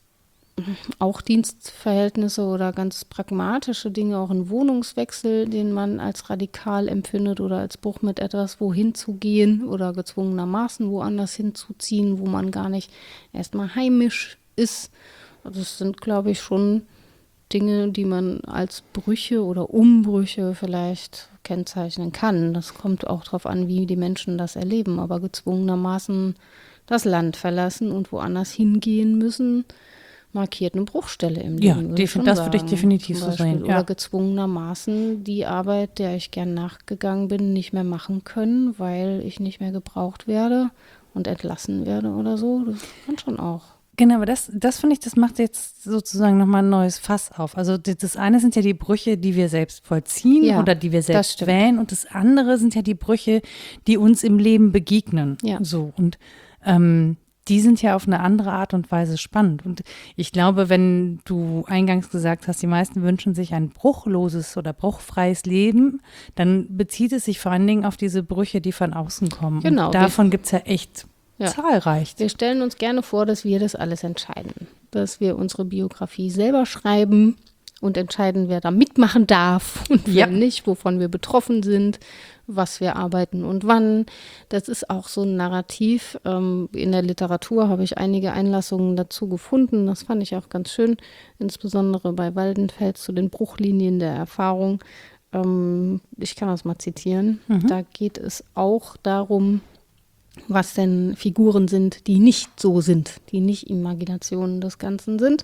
auch Dienstverhältnisse oder ganz pragmatische Dinge, auch ein Wohnungswechsel, den man als radikal empfindet oder als Bruch mit etwas, wohin zu gehen oder gezwungenermaßen woanders hinzuziehen, wo man gar nicht erstmal heimisch ist. Also das sind, glaube ich, schon Dinge, die man als Brüche oder Umbrüche vielleicht kennzeichnen kann. Das kommt auch darauf an, wie die Menschen das erleben, aber gezwungenermaßen das Land verlassen und woanders hingehen müssen, markiert eine Bruchstelle im Ja, Leben. Würde ich schon das würde ich sagen, definitiv zum so Beispiel. sehen. Ja. Oder gezwungenermaßen die Arbeit, der ich gern nachgegangen bin, nicht mehr machen können, weil ich nicht mehr gebraucht werde und entlassen werde oder so. Das kann schon auch. Genau, aber das finde ich, das macht jetzt sozusagen nochmal ein neues Fass auf. Also das eine sind ja die Brüche, die wir selbst vollziehen Ja, oder die wir das selbst stimmt. wählen, und das andere sind ja die Brüche, die uns im Leben begegnen. Ja. So, und die sind ja auf eine andere Art und Weise spannend. Und ich glaube, wenn du eingangs gesagt hast, die meisten wünschen sich ein bruchloses oder bruchfreies Leben, dann bezieht es sich vor allen Dingen auf diese Brüche, die von außen kommen. Genau. Und davon gibt es ja echt Ja. zahlreich. Wir stellen uns gerne vor, dass wir das alles entscheiden. Dass wir unsere Biografie selber schreiben und entscheiden, wer da mitmachen darf und wer Ja. nicht, wovon wir betroffen sind, was wir arbeiten und wann. Das ist auch so ein Narrativ. In der Literatur habe ich einige Einlassungen dazu gefunden. Das fand ich auch ganz schön, insbesondere bei Waldenfels zu den Bruchlinien der Erfahrung. Ich kann das mal zitieren. Da geht es auch darum, was denn Figuren sind, die nicht so sind, die nicht Imaginationen des Ganzen sind.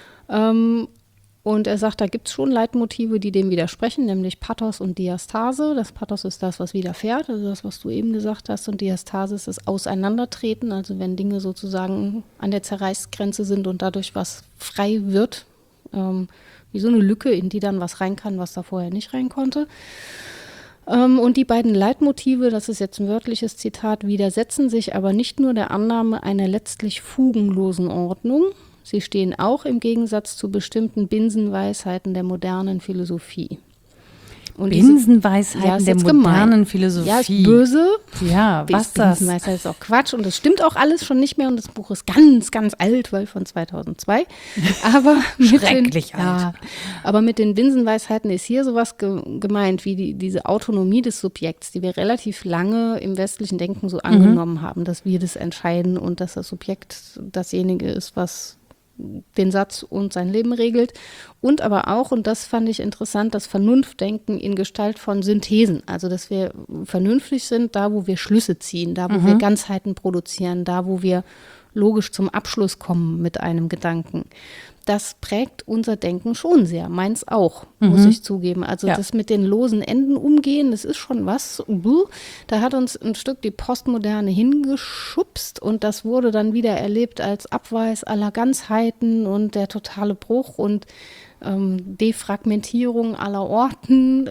Und er sagt, da gibt es schon Leitmotive, die dem widersprechen, nämlich Pathos und Diastase. Das Pathos ist das, was widerfährt, also das, was du eben gesagt hast. Und Diastase ist das Auseinandertreten, also wenn Dinge sozusagen an der Zerreißgrenze sind und dadurch was frei wird, wie so eine Lücke, in die dann was rein kann, was da vorher nicht rein konnte. Und die beiden Leitmotive, das ist jetzt ein wörtliches Zitat, widersetzen sich aber nicht nur der Annahme einer letztlich fugenlosen Ordnung, sie stehen auch im Gegensatz zu bestimmten Binsenweisheiten der modernen Philosophie. Und Binsenweisheiten Ja, ist der jetzt modernen gemein. Philosophie. Ja, ist böse. Ja, was das? Binsenweisheit ist auch Quatsch und das stimmt auch alles schon nicht mehr und das Buch ist ganz, ganz alt, weil von 2002. Aber Schrecklich alt. Ja, aber mit den Binsenweisheiten ist hier sowas gemeint, wie diese Autonomie des Subjekts, die wir relativ lange im westlichen Denken so angenommen haben, dass wir das entscheiden und dass das Subjekt dasjenige ist, was den Satz und sein Leben regelt. Und aber auch, und das fand ich interessant, das Vernunftdenken in Gestalt von Synthesen. Also, dass wir vernünftig sind, da wo wir Schlüsse ziehen, da wo wir Ganzheiten produzieren, da wo wir logisch zum Abschluss kommen mit einem Gedanken. Das prägt unser Denken schon sehr, meins auch, muss ich zugeben. Also Ja. das mit den losen Enden umgehen, das ist schon was. Da hat uns ein Stück die Postmoderne hingeschubst und das wurde dann wieder erlebt als Abweis aller Ganzheiten und der totale Bruch und Defragmentierung aller Orten,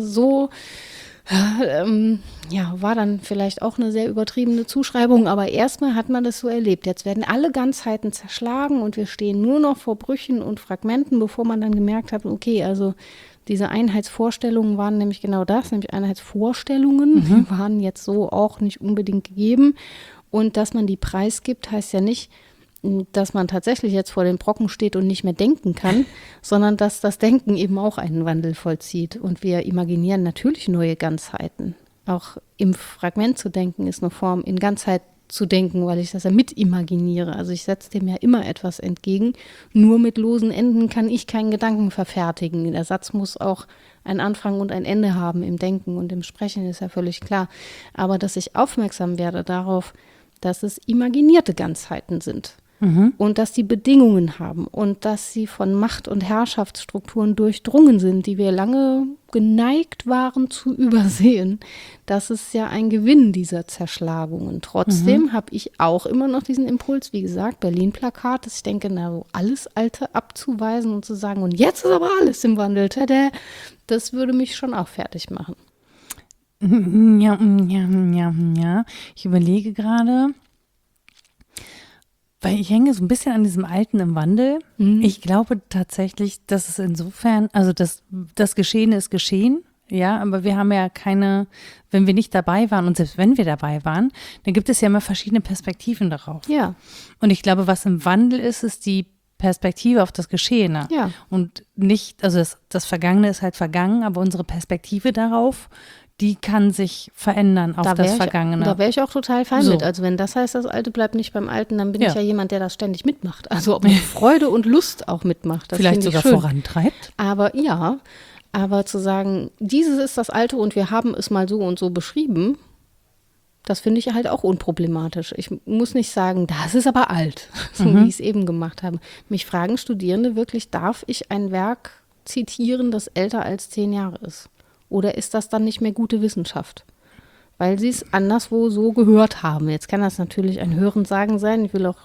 ja, war dann vielleicht auch eine sehr übertriebene Zuschreibung, aber erstmal hat man das so erlebt. Jetzt werden alle Ganzheiten zerschlagen und wir stehen nur noch vor Brüchen und Fragmenten, bevor man dann gemerkt hat, okay, also diese Einheitsvorstellungen waren nämlich genau das, nämlich Einheitsvorstellungen, die waren jetzt so auch nicht unbedingt gegeben. Und dass man die preisgibt, heißt ja nicht, dass man tatsächlich jetzt vor den Brocken steht und nicht mehr denken kann, sondern dass das Denken eben auch einen Wandel vollzieht. Und wir imaginieren natürlich neue Ganzheiten. Auch im Fragment zu denken ist eine Form, in Ganzheit zu denken, weil ich das ja mit imaginiere. Also ich setze dem ja immer etwas entgegen. Nur mit losen Enden kann ich keinen Gedanken verfertigen. Der Satz muss auch einen Anfang und ein Ende haben im Denken und im Sprechen, ist ja völlig klar. Aber dass ich aufmerksam werde darauf, dass es imaginierte Ganzheiten sind. Und dass die Bedingungen haben und dass sie von Macht- und Herrschaftsstrukturen durchdrungen sind, die wir lange geneigt waren zu übersehen. Das ist ja ein Gewinn dieser Zerschlagungen. Trotzdem habe ich auch immer noch diesen Impuls, wie gesagt, Berlin-Plakat, dass ich denke, na, so alles Alte abzuweisen und zu sagen, und jetzt ist aber alles im Wandel, tada, das würde mich schon auch fertig machen. Ja. Ich überlege gerade, weil ich hänge so ein bisschen an diesem Alten im Wandel. Ich glaube tatsächlich, dass es insofern, also das Geschehene ist geschehen, ja, aber wir haben ja keine, wenn wir nicht dabei waren und selbst wenn wir dabei waren, dann gibt es ja immer verschiedene Perspektiven darauf. Ja. Und ich glaube, was im Wandel ist, ist die Perspektive auf das Geschehene. Ja. Und nicht, also das Vergangene ist halt vergangen, aber unsere Perspektive darauf, die kann sich verändern auf das Vergangene. Da wäre ich auch total fein So. mit. Also wenn das heißt, das Alte bleibt nicht beim Alten, dann bin Ja. ich ja jemand, der das ständig mitmacht. Also ob mit Freude und Lust auch mitmacht. Das Vielleicht finde ich sogar schön. vorantreibt. Aber zu sagen, dieses ist das Alte und wir haben es mal so und so beschrieben, das finde ich halt auch unproblematisch. Ich muss nicht sagen, das ist aber alt, so wie ich es eben gemacht habe. Mich fragen Studierende wirklich, darf ich ein Werk zitieren, das älter als 10 Jahre ist? Oder ist das dann nicht mehr gute Wissenschaft? Weil sie es anderswo so gehört haben. Jetzt kann das natürlich ein Hörensagen sein. Ich will auch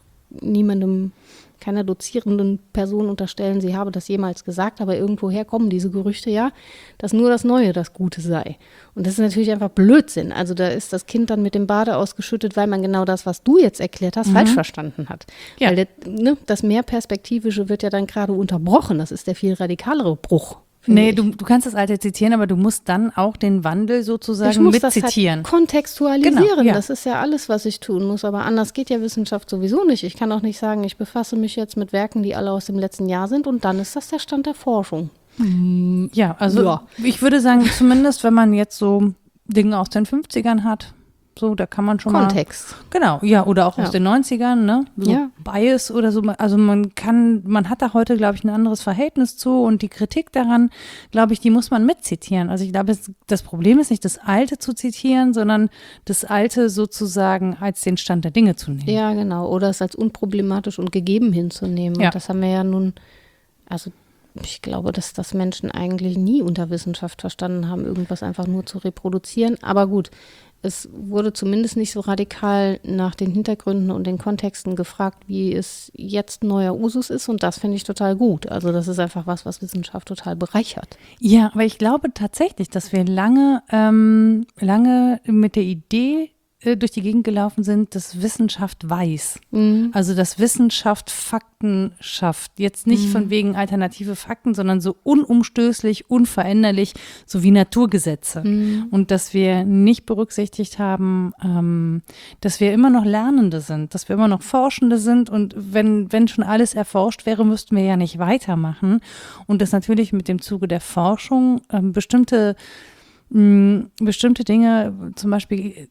keiner dozierenden Person unterstellen, sie habe das jemals gesagt, aber irgendwoher kommen diese Gerüchte ja, dass nur das Neue das Gute sei. Und das ist natürlich einfach Blödsinn. Also da ist das Kind dann mit dem Bade ausgeschüttet, weil man genau das, was du jetzt erklärt hast, falsch verstanden hat. Ja. Weil das Mehrperspektivische wird ja dann gerade unterbrochen. Das ist der viel radikalere Bruch. Nee, du kannst das Alte zitieren, aber du musst dann auch den Wandel sozusagen Ich muss das mitzitieren. halt kontextualisieren. Genau, ja. Das ist ja alles, was ich tun muss. Aber anders geht ja Wissenschaft sowieso nicht. Ich kann auch nicht sagen, ich befasse mich jetzt mit Werken, die alle aus dem letzten Jahr sind und dann ist das der Stand der Forschung. Ja, also Ja. ich würde sagen, zumindest wenn man jetzt so Dinge aus den 50ern hat, so, da kann man schon Kontext. mal. Genau, ja, oder auch Ja. aus den 90ern, ne? So Ja. Bias oder so. Also man hat da heute, glaube ich, ein anderes Verhältnis zu und die Kritik daran, glaube ich, die muss man mitzitieren. Also ich glaube, das Problem ist nicht, das Alte zu zitieren, sondern das Alte sozusagen als den Stand der Dinge zu nehmen. Ja, genau. Oder es als unproblematisch und gegeben hinzunehmen. Ja. Und das haben wir ja nun, also ich glaube, dass das Menschen eigentlich nie unter Wissenschaft verstanden haben, irgendwas einfach nur zu reproduzieren. Aber gut, es wurde zumindest nicht so radikal nach den Hintergründen und den Kontexten gefragt, wie es jetzt neuer Usus ist. Und das finde ich total gut. Also das ist einfach was Wissenschaft total bereichert. Ja, aber ich glaube tatsächlich, dass wir lange mit der Idee durch die Gegend gelaufen sind, dass Wissenschaft weiß. Also dass Wissenschaft Fakten schafft. Jetzt nicht von wegen alternative Fakten, sondern so unumstößlich, unveränderlich, so wie Naturgesetze. Und dass wir nicht berücksichtigt haben, dass wir immer noch Lernende sind, dass wir immer noch Forschende sind. Und wenn schon alles erforscht wäre, müssten wir ja nicht weitermachen. Und dass natürlich mit dem Zuge der Forschung bestimmte Dinge, zum Beispiel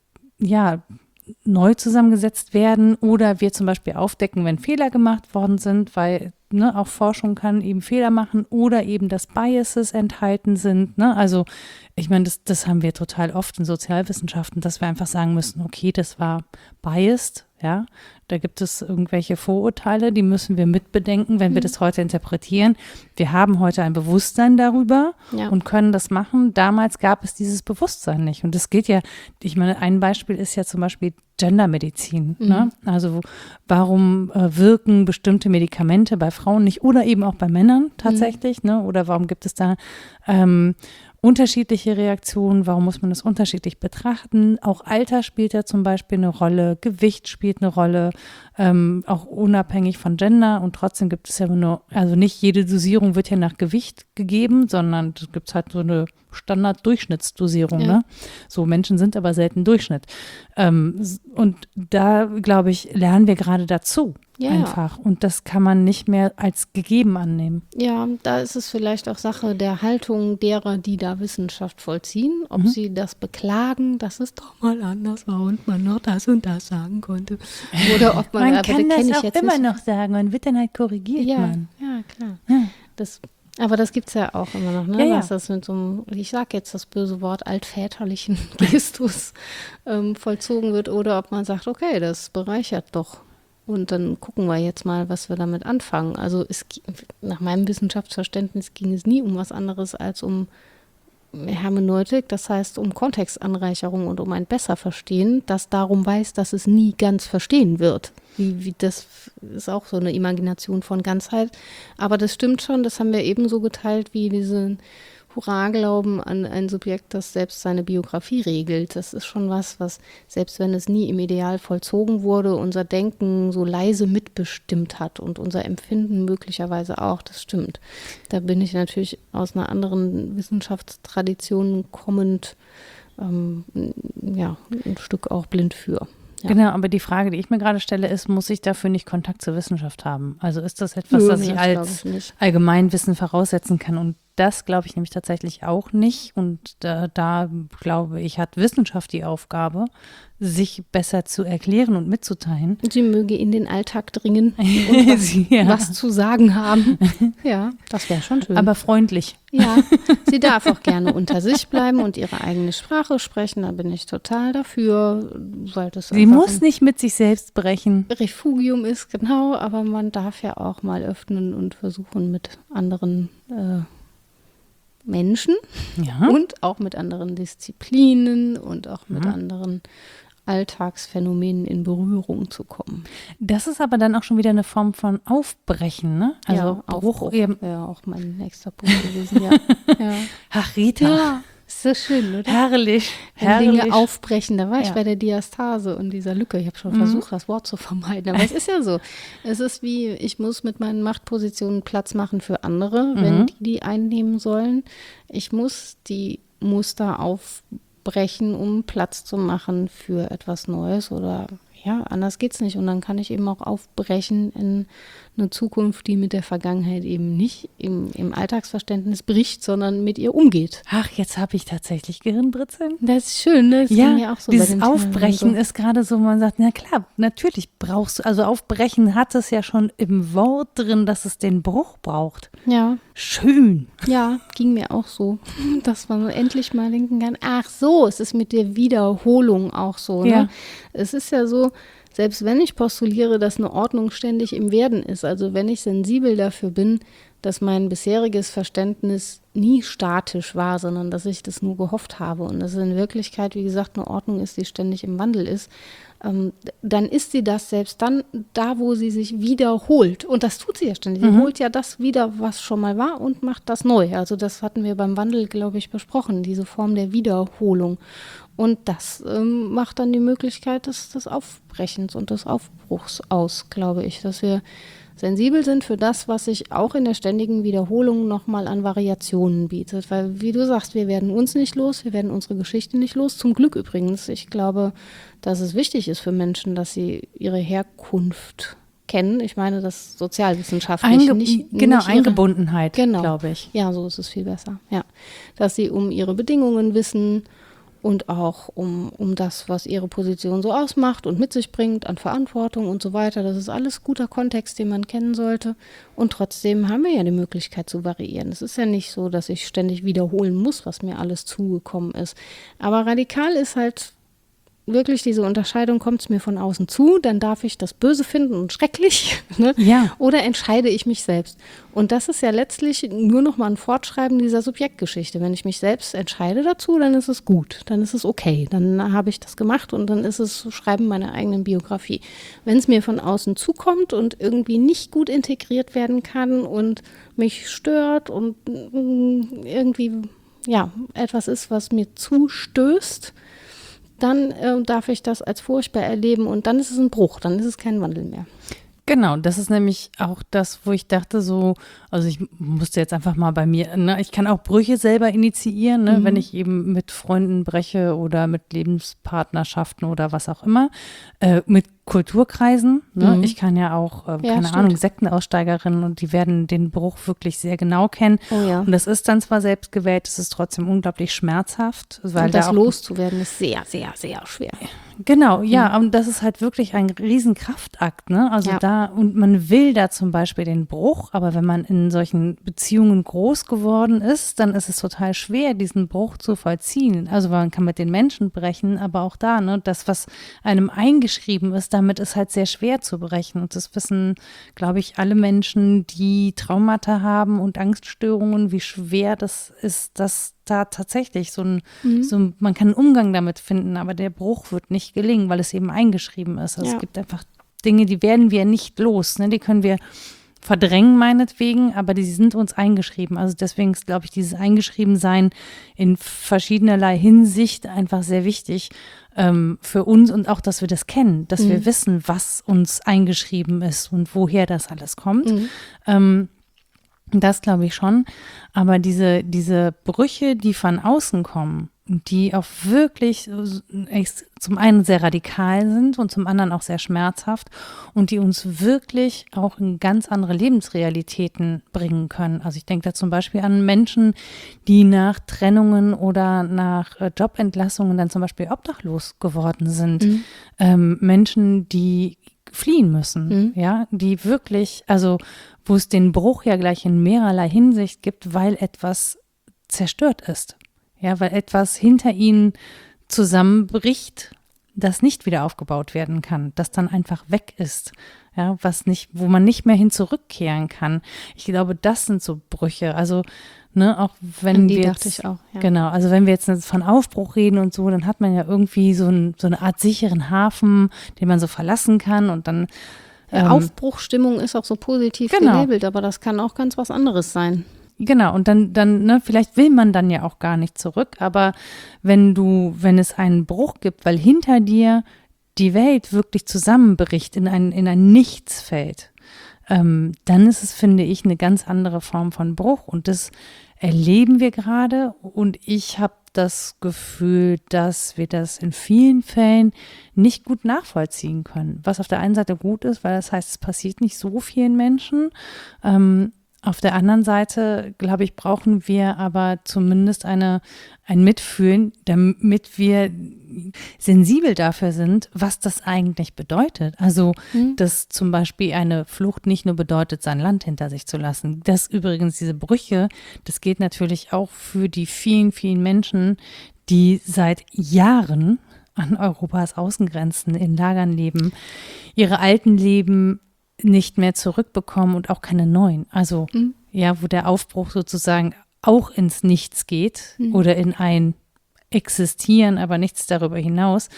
neu zusammengesetzt werden oder wir zum Beispiel aufdecken, wenn Fehler gemacht worden sind, weil auch Forschung kann eben Fehler machen oder eben, dass Biases enthalten sind. Ne? Also ich meine, das haben wir total oft in Sozialwissenschaften, dass wir einfach sagen müssen, okay, das war biased, ja, da gibt es irgendwelche Vorurteile, die müssen wir mitbedenken, wenn wir das heute interpretieren. Wir haben heute ein Bewusstsein darüber und können das machen. Damals gab es dieses Bewusstsein nicht. Und das geht ja, ich meine, ein Beispiel ist ja zum Beispiel Gendermedizin. Ne? Also warum wirken bestimmte Medikamente bei Frauen nicht oder eben auch bei Männern tatsächlich? Ne? Oder warum gibt es da unterschiedliche Reaktionen, warum muss man das unterschiedlich betrachten? Auch Alter spielt ja zum Beispiel eine Rolle, Gewicht spielt eine Rolle, auch unabhängig von Gender und trotzdem gibt es ja nur, also nicht jede Dosierung wird ja nach Gewicht gegeben, sondern es gibt halt so eine Standard-Durchschnittsdosierung. Ne? So, Menschen sind aber selten Durchschnitt. Und da, glaube ich, lernen wir gerade dazu einfach. Und das kann man nicht mehr als gegeben annehmen. Ja, da ist es vielleicht auch Sache der Haltung derer, die da Wissenschaft vollziehen, ob sie das beklagen, dass es doch mal anders war und man noch das und das sagen konnte. Oder ob man kann das ich auch jetzt immer nicht. noch sagen und wird dann halt korrigiert, Mann. Ja, klar. Ja. Aber das gibt es ja auch immer noch, ne? Ja. Dass das mit so einem, ich sage jetzt das böse Wort, altväterlichen Gestus vollzogen wird oder ob man sagt, okay, das bereichert doch. Und dann gucken wir jetzt mal, was wir damit anfangen. Also nach meinem Wissenschaftsverständnis ging es nie um was anderes als um Hermeneutik, das heißt um Kontextanreicherung und um ein Besserverstehen, das darum weiß, dass es nie ganz verstehen wird. Wie das ist auch so eine Imagination von Ganzheit. Aber das stimmt schon, das haben wir ebenso geteilt wie diesen Hurra-Glauben an ein Subjekt, das selbst seine Biografie regelt. Das ist schon was, selbst wenn es nie im Ideal vollzogen wurde, unser Denken so leise mitbestimmt hat und unser Empfinden möglicherweise auch. Das stimmt. Da bin ich natürlich aus einer anderen Wissenschaftstradition kommend, ein Stück auch blind für. Ja. Genau, aber die Frage, die ich mir gerade stelle, ist, muss ich dafür nicht Kontakt zur Wissenschaft haben? Also ist das etwas, das ich als Allgemeinwissen voraussetzen kann? Und das glaube ich nämlich tatsächlich auch nicht. Und da glaube ich, hat Wissenschaft die Aufgabe, sich besser zu erklären und mitzuteilen. Sie möge in den Alltag dringen und was zu sagen haben. Ja, das wäre schon schön. Aber freundlich. Ja, sie darf auch gerne unter sich bleiben und ihre eigene Sprache sprechen. Da bin ich total dafür. Weil das Sie muss nicht mit sich selbst brechen. Refugium ist, genau, aber man darf ja auch mal öffnen und versuchen mit anderen Menschen und auch mit anderen Disziplinen und auch mit anderen Alltagsphänomenen in Berührung zu kommen. Das ist aber dann auch schon wieder eine Form von Aufbrechen, ne? Also ja, Aufbruch wäre auch mein nächster Punkt gewesen, ja. Ach, Rita. Ja, ist so schön, oder? Herrlich. Wenn Dinge aufbrechen, da war ich bei der Diastase und dieser Lücke. Ich habe schon versucht, das Wort zu vermeiden, aber es ist ja so. Es ist wie, ich muss mit meinen Machtpositionen Platz machen für andere, wenn die einnehmen sollen. Ich muss die Muster aufbrechen, um Platz zu machen für etwas Neues oder ja, anders geht's nicht. Und dann kann ich eben auch aufbrechen in eine Zukunft, die mit der Vergangenheit eben nicht im Alltagsverständnis bricht, sondern mit ihr umgeht. Ach, jetzt habe ich tatsächlich Gehirnbritzeln. Das ist schön, ne? Das ja, mir auch so dieses Aufbrechen ist gerade so, man sagt, na klar, natürlich brauchst du, also Aufbrechen hat es ja schon im Wort drin, dass es den Bruch braucht. Ja. Schön. Ja, ging mir auch so, dass man endlich mal denken kann, ach so, es ist mit der Wiederholung auch so. Ne? Ja. Es ist ja so, selbst wenn ich postuliere, dass eine Ordnung ständig im Werden ist, also wenn ich sensibel dafür bin, dass mein bisheriges Verständnis nie statisch war, sondern dass ich das nur gehofft habe und dass es in Wirklichkeit, wie gesagt, eine Ordnung ist, die ständig im Wandel ist, dann ist sie das selbst dann da, wo sie sich wiederholt. Und das tut sie ja ständig. Sie holt ja das wieder, was schon mal war und macht das neu. Also das hatten wir beim Wandel, glaube ich, besprochen, diese Form der Wiederholung. Und das macht dann die Möglichkeit des Aufbrechens und des Aufbruchs aus, glaube ich, dass wir sensibel sind für das, was sich auch in der ständigen Wiederholung nochmal an Variationen bietet. Weil, wie du sagst, wir werden uns nicht los, wir werden unsere Geschichte nicht los. Zum Glück übrigens. Ich glaube, dass es wichtig ist für Menschen, dass sie ihre Herkunft kennen. Ich meine, das sozialwissenschaftlich Eingebundenheit, glaube ich. Ja, so ist es viel besser. Ja, dass sie um ihre Bedingungen wissen und auch um das, was ihre Position so ausmacht und mit sich bringt an Verantwortung und so weiter. Das ist alles guter Kontext, den man kennen sollte. Und trotzdem haben wir ja die Möglichkeit zu variieren. Es ist ja nicht so, dass ich ständig wiederholen muss, was mir alles zugekommen ist. Aber radikal ist halt wirklich diese Unterscheidung, kommt es mir von außen zu, dann darf ich das böse finden und schrecklich, ne? Ja. Oder entscheide ich mich selbst. Und das ist ja letztlich nur noch mal ein Fortschreiben dieser Subjektgeschichte. Wenn ich mich selbst entscheide dazu, dann ist es gut, dann ist es okay, dann habe ich das gemacht und dann ist es Schreiben meiner eigenen Biografie. Wenn es mir von außen zukommt und irgendwie nicht gut integriert werden kann und mich stört und irgendwie ja etwas ist, was mir zustößt, dann darf ich das als furchtbar erleben und dann ist es ein Bruch, dann ist es kein Wandel mehr. Genau, das ist nämlich auch das, wo ich dachte so, also ich musste jetzt einfach mal bei mir, ne, ich kann auch Brüche selber initiieren, ne, wenn ich eben mit Freunden breche oder mit Lebenspartnerschaften oder was auch immer, mit Kulturkreisen, ne? Ich kann ja auch, keine Ahnung, Sektenaussteigerinnen und die werden den Bruch wirklich sehr genau kennen. Oh ja. Und das ist dann zwar selbst gewählt, es ist trotzdem unglaublich schmerzhaft. Weil und das da loszuwerden ist sehr, sehr, sehr schwer. Genau, ja, und das ist halt wirklich ein Riesenkraftakt, ne? Also und man will da zum Beispiel den Bruch, aber wenn man in solchen Beziehungen groß geworden ist, dann ist es total schwer, diesen Bruch zu vollziehen. Also man kann mit den Menschen brechen, aber auch da, ne, das, was einem eingeschrieben ist, damit ist halt sehr schwer zu brechen. Und das wissen, glaube ich, alle Menschen, die Traumata haben und Angststörungen, wie schwer das ist, dass da tatsächlich man kann einen Umgang damit finden, aber der Bruch wird nicht gelingen, weil es eben eingeschrieben ist. Also es gibt einfach Dinge, die werden wir nicht los, ne? Die können wir verdrängen meinetwegen, aber die sind uns eingeschrieben. Also deswegen ist, glaube ich, dieses Eingeschriebensein in verschiedenerlei Hinsicht einfach sehr wichtig für uns und auch, dass wir das kennen, dass wir wissen, was uns eingeschrieben ist und woher das alles kommt. Das glaube ich schon. Aber diese Brüche, die von außen kommen, die auch wirklich zum einen sehr radikal sind und zum anderen auch sehr schmerzhaft und die uns wirklich auch in ganz andere Lebensrealitäten bringen können. Also ich denke da zum Beispiel an Menschen, die nach Trennungen oder nach Jobentlassungen dann zum Beispiel obdachlos geworden sind. Menschen, die fliehen müssen, ja, die wirklich, also wo es den Bruch ja gleich in mehrerlei Hinsicht gibt, weil etwas zerstört ist. Ja, weil etwas hinter ihnen zusammenbricht, das nicht wieder aufgebaut werden kann, das dann einfach weg ist. Ja, wo man nicht mehr hin zurückkehren kann. Ich glaube, das sind so Brüche. Also, ne, auch wenn An die wir dachte jetzt, ich auch, ja. genau, also wenn wir jetzt von Aufbruch reden und so, dann hat man ja irgendwie so eine Art sicheren Hafen, den man so verlassen kann und dann Aufbruchstimmung ist auch so positiv gelabelt, aber das kann auch ganz was anderes sein. Genau, und dann, ne, vielleicht will man dann ja auch gar nicht zurück, aber wenn es einen Bruch gibt, weil hinter dir die Welt wirklich zusammenbricht, in ein Nichts fällt, dann ist es, finde ich, eine ganz andere Form von Bruch und das erleben wir gerade und ich habe das Gefühl, dass wir das in vielen Fällen nicht gut nachvollziehen können, was auf der einen Seite gut ist, weil das heißt, es passiert nicht so vielen Menschen. Auf der anderen Seite, glaube ich, brauchen wir aber zumindest ein Mitfühlen, damit wir sensibel dafür sind, was das eigentlich bedeutet. Also, dass zum Beispiel eine Flucht nicht nur bedeutet, sein Land hinter sich zu lassen. Das übrigens, diese Brüche, das gilt natürlich auch für die vielen, vielen Menschen, die seit Jahren an Europas Außengrenzen in Lagern leben, ihre alten Leben nicht mehr zurückbekommen und auch keine neuen. Also ja, wo der Aufbruch sozusagen auch ins Nichts geht oder in ein Existieren, aber nichts darüber hinaus.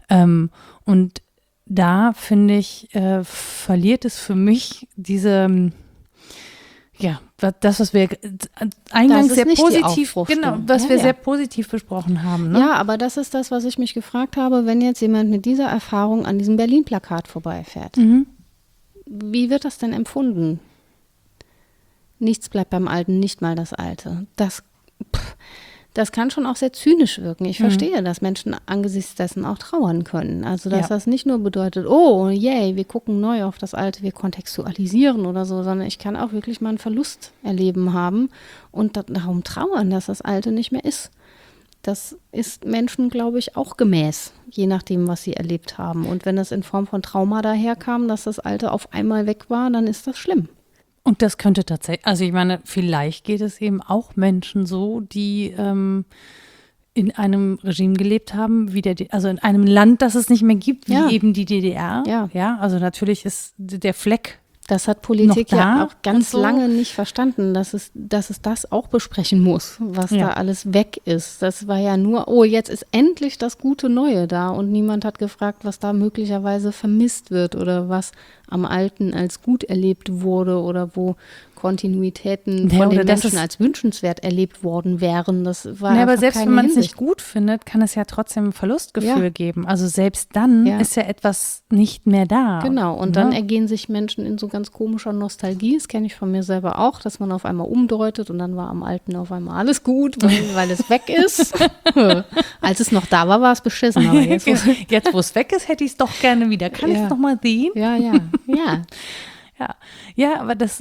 Und da, finde ich, verliert es für mich diese, ja, das, was wir eingangs sehr positiv, genau, was wir sehr positiv besprochen haben. Ne? Ja, aber das ist das, was ich mich gefragt habe, wenn jetzt jemand mit dieser Erfahrung an diesem Berlin-Plakat vorbeifährt. Wie wird das denn empfunden? Nichts bleibt beim Alten, nicht mal das Alte. Das kann schon auch sehr zynisch wirken. Ich verstehe, dass Menschen angesichts dessen auch trauern können. Also, dass das nicht nur bedeutet, oh, yay, wir gucken neu auf das Alte, wir kontextualisieren oder so, sondern ich kann auch wirklich mal einen Verlust erleben haben und darum trauern, dass das Alte nicht mehr ist. Das ist Menschen, glaube ich, auch gemäß, je nachdem, was sie erlebt haben. Und wenn es in Form von Trauma daherkam, dass das Alte auf einmal weg war, dann ist das schlimm. Und das könnte tatsächlich, also ich meine, vielleicht geht es eben auch Menschen so, die in einem Regime gelebt haben, also in einem Land, das es nicht mehr gibt, wie eben die DDR. Ja, also natürlich ist der Fleck. Das hat Politik ja auch ganz lange nicht verstanden, dass es das auch besprechen muss, was da alles weg ist. Das war ja nur, oh, jetzt ist endlich das gute Neue da und niemand hat gefragt, was da möglicherweise vermisst wird oder was am Alten als gut erlebt wurde oder wo Kontinuitäten von den Menschen als wünschenswert erlebt worden wären. Das war aber selbst wenn man es nicht gut findet, kann es ja trotzdem ein Verlustgefühl geben. Also selbst dann ist ja etwas nicht mehr da. Genau, und dann ergehen sich Menschen in so ganz komischer Nostalgie. Das kenne ich von mir selber auch, dass man auf einmal umdeutet und dann war am Alten auf einmal alles gut, weil es weg ist. Als es noch da war, war es beschissen. Aber jetzt, wo es weg ist, hätte ich es doch gerne wieder. Kann ich es noch mal sehen? Ja, aber das,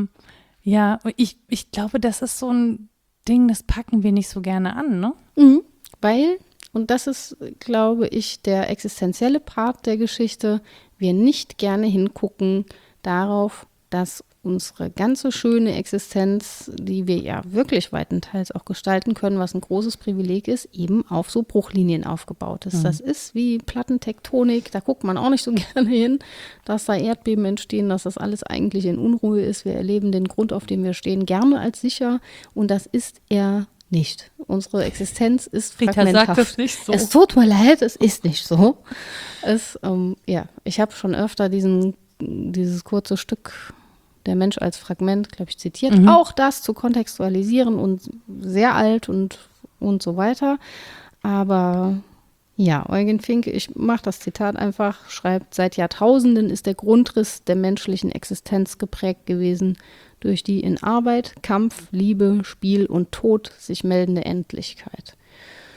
ich glaube, das ist so ein Ding, das packen wir nicht so gerne an, ne? Weil, und das ist, glaube ich, der existenzielle Part der Geschichte, wir nicht gerne hingucken darauf, dass unsere ganze schöne Existenz, die wir ja wirklich weitenteils auch gestalten können, was ein großes Privileg ist, eben auf so Bruchlinien aufgebaut ist. Das ist wie Plattentektonik, da guckt man auch nicht so gerne hin, dass da Erdbeben entstehen, dass das alles eigentlich in Unruhe ist. Wir erleben den Grund, auf dem wir stehen, gerne als sicher und das ist er nicht. Unsere Existenz ist fragmenthaft. Rita sagt es nicht so. Es tut mir leid, es ist nicht so. Ich habe schon öfter dieses kurze Stück Der Mensch als Fragment, glaube ich, zitiert, auch das zu kontextualisieren und sehr alt und so weiter. Aber ja, Eugen Fink, ich mache das Zitat einfach, schreibt, seit Jahrtausenden ist der Grundriss der menschlichen Existenz geprägt gewesen durch die in Arbeit, Kampf, Liebe, Spiel und Tod sich meldende Endlichkeit.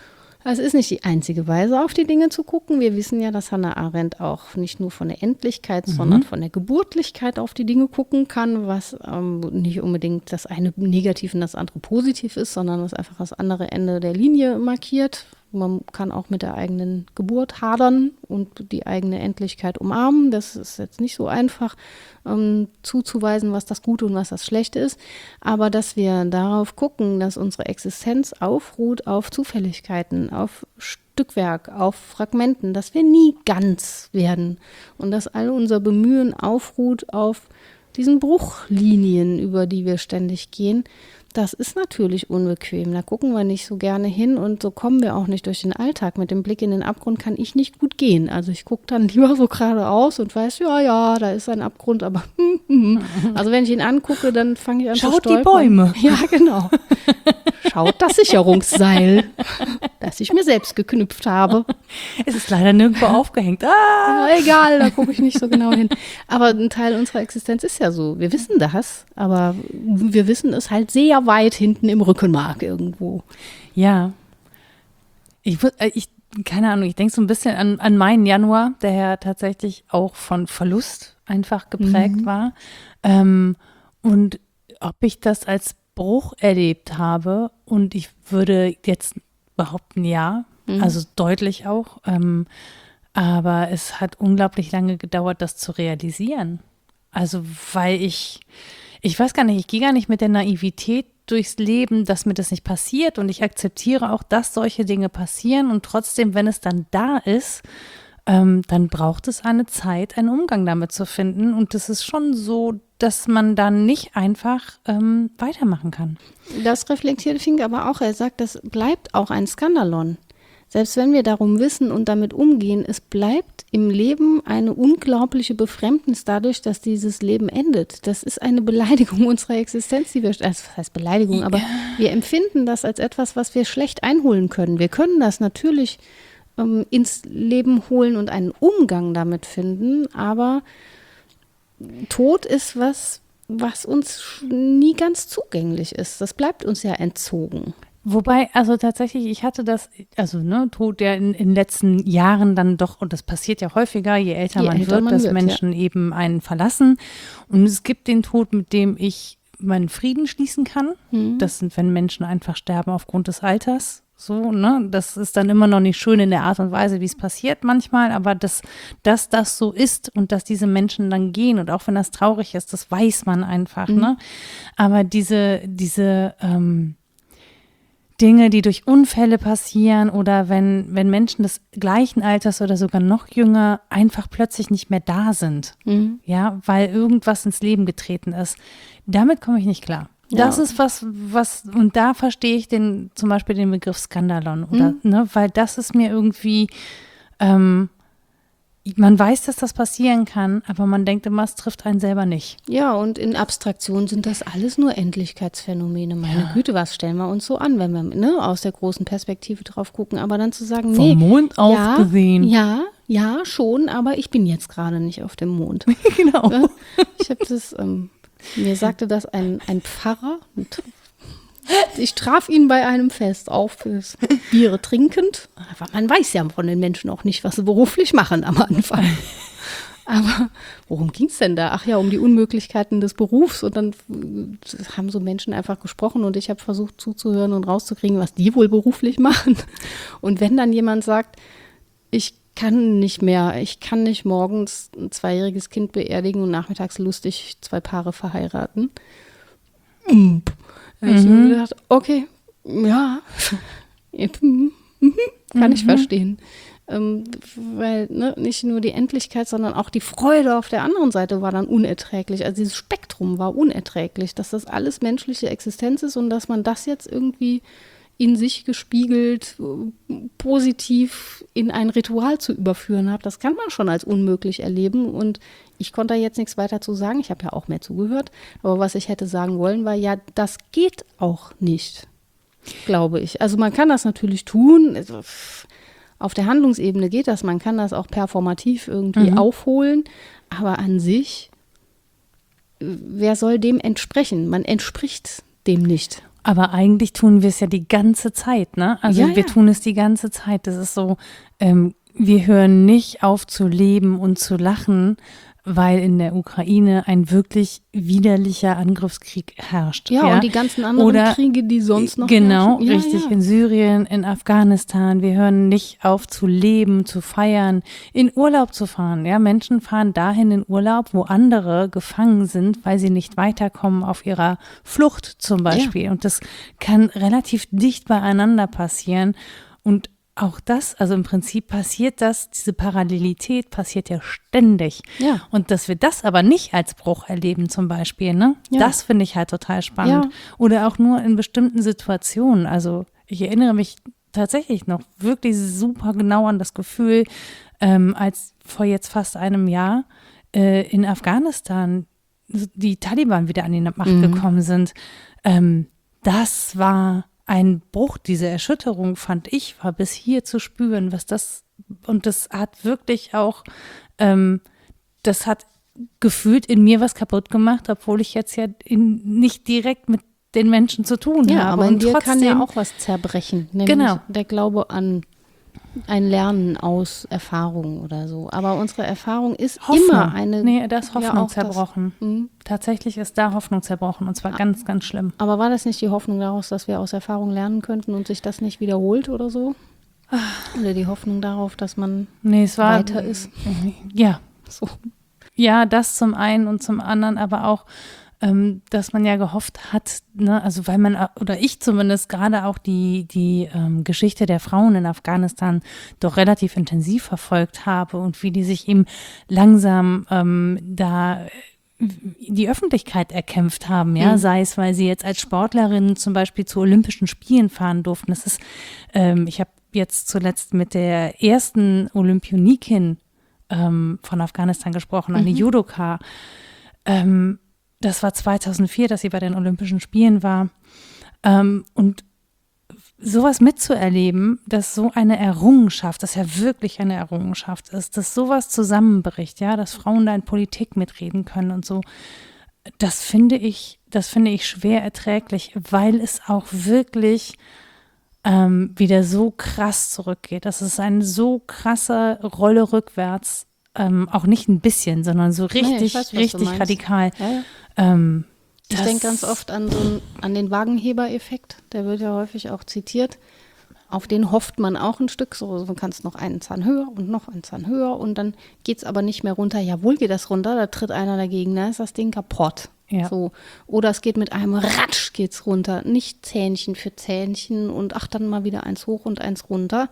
Also es ist nicht die einzige Weise, auf die Dinge zu gucken. Wir wissen ja, dass Hannah Arendt auch nicht nur von der Endlichkeit, sondern von der Geburtlichkeit auf die Dinge gucken kann, was nicht unbedingt das eine negativ und das andere positiv ist, sondern was einfach das andere Ende der Linie markiert. Man kann auch mit der eigenen Geburt hadern und die eigene Endlichkeit umarmen. Das ist jetzt nicht so einfach zuzuweisen, was das Gute und was das Schlechte ist. Aber dass wir darauf gucken, dass unsere Existenz aufruht auf Zufälligkeiten, auf Stückwerk, auf Fragmenten, dass wir nie ganz werden und dass all unser Bemühen aufruht auf diesen Bruchlinien, über die wir ständig gehen. Das ist natürlich unbequem, da gucken wir nicht so gerne hin und so kommen wir auch nicht durch den Alltag. Mit dem Blick in den Abgrund kann ich nicht gut gehen. Also ich gucke dann lieber so geradeaus und weiß, ja, da ist ein Abgrund, aber also wenn ich ihn angucke, dann fange ich an zu stolpern. Schaut die Bäume. Ja, genau. Schaut das Sicherungsseil, das ich mir selbst geknüpft habe. Es ist leider nirgendwo aufgehängt. Ja, egal, da gucke ich nicht so genau hin. Aber ein Teil unserer Existenz ist ja so. Wir wissen das, aber wir wissen es halt sehr weit hinten im Rückenmark irgendwo. Ja. Keine Ahnung, ich denke so ein bisschen an meinen Januar, der ja tatsächlich auch von Verlust einfach geprägt war. Und ob ich das als Bruch erlebt habe, und ich würde jetzt behaupten, ja, also deutlich auch. Aber es hat unglaublich lange gedauert, das zu realisieren. Also weil ich weiß gar nicht, ich gehe gar nicht mit der Naivität durchs Leben, dass mir das nicht passiert, und ich akzeptiere auch, dass solche Dinge passieren, und trotzdem, wenn es dann da ist, dann braucht es eine Zeit, einen Umgang damit zu finden, und das ist schon so, dass man dann nicht einfach weitermachen kann. Das reflektiert Fink aber auch. Er sagt, das bleibt auch ein Skandalon. Selbst wenn wir darum wissen und damit umgehen, es bleibt im Leben eine unglaubliche Befremdnis dadurch, dass dieses Leben endet. Das ist eine Beleidigung unserer Existenz, die wir, also das heißt Beleidigung, aber wir empfinden das als etwas, was wir schlecht einholen können. Wir können das natürlich ins Leben holen und einen Umgang damit finden, aber Tod ist was uns nie ganz zugänglich ist. Das bleibt uns ja entzogen. Wobei, also tatsächlich, ich hatte das, also Tod ja in den letzten Jahren dann doch, und das passiert ja häufiger, je älter man wird, dass Menschen eben einen verlassen. Und es gibt den Tod, mit dem ich meinen Frieden schließen kann. Das sind, wenn Menschen einfach sterben aufgrund des Alters. So, das ist dann immer noch nicht schön in der Art und Weise, wie es passiert manchmal, aber dass das so ist und dass diese Menschen dann gehen, und auch wenn das traurig ist, das weiß man einfach, Aber diese Dinge, die durch Unfälle passieren, oder wenn Menschen des gleichen Alters oder sogar noch jünger einfach plötzlich nicht mehr da sind, ja, weil irgendwas ins Leben getreten ist, damit komme ich nicht klar. Das ist was, und da verstehe ich zum Beispiel den Begriff Skandalon, oder, weil das ist mir irgendwie, man weiß, dass das passieren kann, aber man denkt immer, es trifft einen selber nicht. Ja, und in Abstraktion sind das alles nur Endlichkeitsphänomene. Meine Güte, was stellen wir uns so an, wenn wir aus der großen Perspektive drauf gucken, aber dann zu sagen, vom Mond aus gesehen. Ja, schon, aber ich bin jetzt gerade nicht auf dem Mond. Genau. Ich habe das, mir sagte das ein Pfarrer, und ich traf ihn bei einem Fest auf fürs Biere trinkend. Aber man weiß ja von den Menschen auch nicht, was sie beruflich machen am Anfang. Aber worum ging es denn da? Ach ja, um die Unmöglichkeiten des Berufs. Und dann haben so Menschen einfach gesprochen, und ich habe versucht zuzuhören und rauszukriegen, was die wohl beruflich machen. Und wenn dann jemand sagt, ich kann nicht morgens ein 2-jähriges Kind beerdigen und nachmittags lustig 2 Paare verheiraten. Da habe ich mir gedacht, okay, ja, kann ich verstehen. Weil nicht nur die Endlichkeit, sondern auch die Freude auf der anderen Seite war dann unerträglich. Also dieses Spektrum war unerträglich, dass das alles menschliche Existenz ist und dass man das jetzt irgendwie in sich gespiegelt, positiv in ein Ritual zu überführen hat. Das kann man schon als unmöglich erleben, und ich konnte da jetzt nichts weiter zu sagen. Ich habe ja auch mehr zugehört, aber was ich hätte sagen wollen, war ja, das geht auch nicht, glaube ich. Also man kann das natürlich tun, auf der Handlungsebene geht das, man kann das auch performativ irgendwie aufholen, aber an sich, wer soll dem entsprechen? Man entspricht dem nicht. Aber eigentlich tun wir es ja die ganze Zeit, ne? Also Ja, wir ja. tun es die ganze Zeit. Das ist so, wir hören nicht auf zu leben und zu lachen, weil in der Ukraine ein wirklich widerlicher Angriffskrieg herrscht. Ja, und die ganzen anderen Oder Kriege, die sonst noch genau, herrschen. Ja, richtig, ja. in Syrien, in Afghanistan. Wir hören nicht auf zu leben, zu feiern, in Urlaub zu fahren. Ja, Menschen fahren dahin in Urlaub, wo andere gefangen sind, weil sie nicht weiterkommen auf ihrer Flucht zum Beispiel. Und das kann relativ dicht beieinander passieren. Und auch das, also im Prinzip passiert das, diese Parallelität passiert ja ständig. Ja. Und dass wir das aber nicht als Bruch erleben zum Beispiel, ne? Ja. Das finde ich halt total spannend. Ja. Oder auch nur in bestimmten Situationen. Also ich erinnere mich tatsächlich noch wirklich super genau an das Gefühl, als vor jetzt fast einem Jahr in Afghanistan die Taliban wieder an die Macht gekommen sind. Das war ein Bruch, diese Erschütterung, fand ich, war bis hier zu spüren, was das, und das hat wirklich auch, das hat gefühlt in mir was kaputt gemacht, obwohl ich jetzt ja nicht direkt mit den Menschen zu tun Ja, habe. aber in und dir trotzdem, kann ja auch was zerbrechen, nämlich Genau. der Glaube an ein Lernen aus Erfahrung oder so. Aber unsere Erfahrung ist Hoffnung. immer eine. Nee, da ist Hoffnung auch das. zerbrochen. Tatsächlich ist da Hoffnung zerbrochen und zwar ganz, ganz schlimm. Aber war das nicht die Hoffnung daraus, dass wir aus Erfahrung lernen könnten und sich das nicht wiederholt oder so? Oder die Hoffnung darauf, dass man Nee, es war weiter ist? Ja, So. ja, das zum einen und zum anderen aber auch, dass man ja gehofft hat, ne, also weil man, oder ich zumindest gerade auch die Geschichte der Frauen in Afghanistan doch relativ intensiv verfolgt habe und wie die sich eben langsam da die Öffentlichkeit erkämpft haben, ja, sei es, weil sie jetzt als Sportlerinnen zum Beispiel zu Olympischen Spielen fahren durften. Das ist, ich habe jetzt zuletzt mit der ersten Olympionikin von Afghanistan gesprochen, eine Judoka. Das war 2004, dass sie bei den Olympischen Spielen war. Und sowas mitzuerleben, dass so eine Errungenschaft, das ja wirklich eine Errungenschaft ist, dass sowas zusammenbricht, ja, dass Frauen da in Politik mitreden können und so, das finde ich schwer erträglich, weil es auch wirklich wieder so krass zurückgeht. Das ist eine so krasse Rolle rückwärts, auch nicht ein bisschen, sondern so richtig, ich weiß, was du richtig meinst. radikal. Ja. Ich Das- denke ganz oft an den Wagenheber-Effekt, der wird ja häufig auch zitiert. Auf den hofft man auch ein Stück, so du kannst noch einen Zahn höher und noch einen Zahn höher und dann geht es aber nicht mehr runter. Jawohl geht das runter, da tritt einer dagegen, da ist das Ding kaputt. Ja. So. Oder es geht mit einem Ratsch geht's runter, nicht Zähnchen für Zähnchen und ach, dann mal wieder eins hoch und eins runter.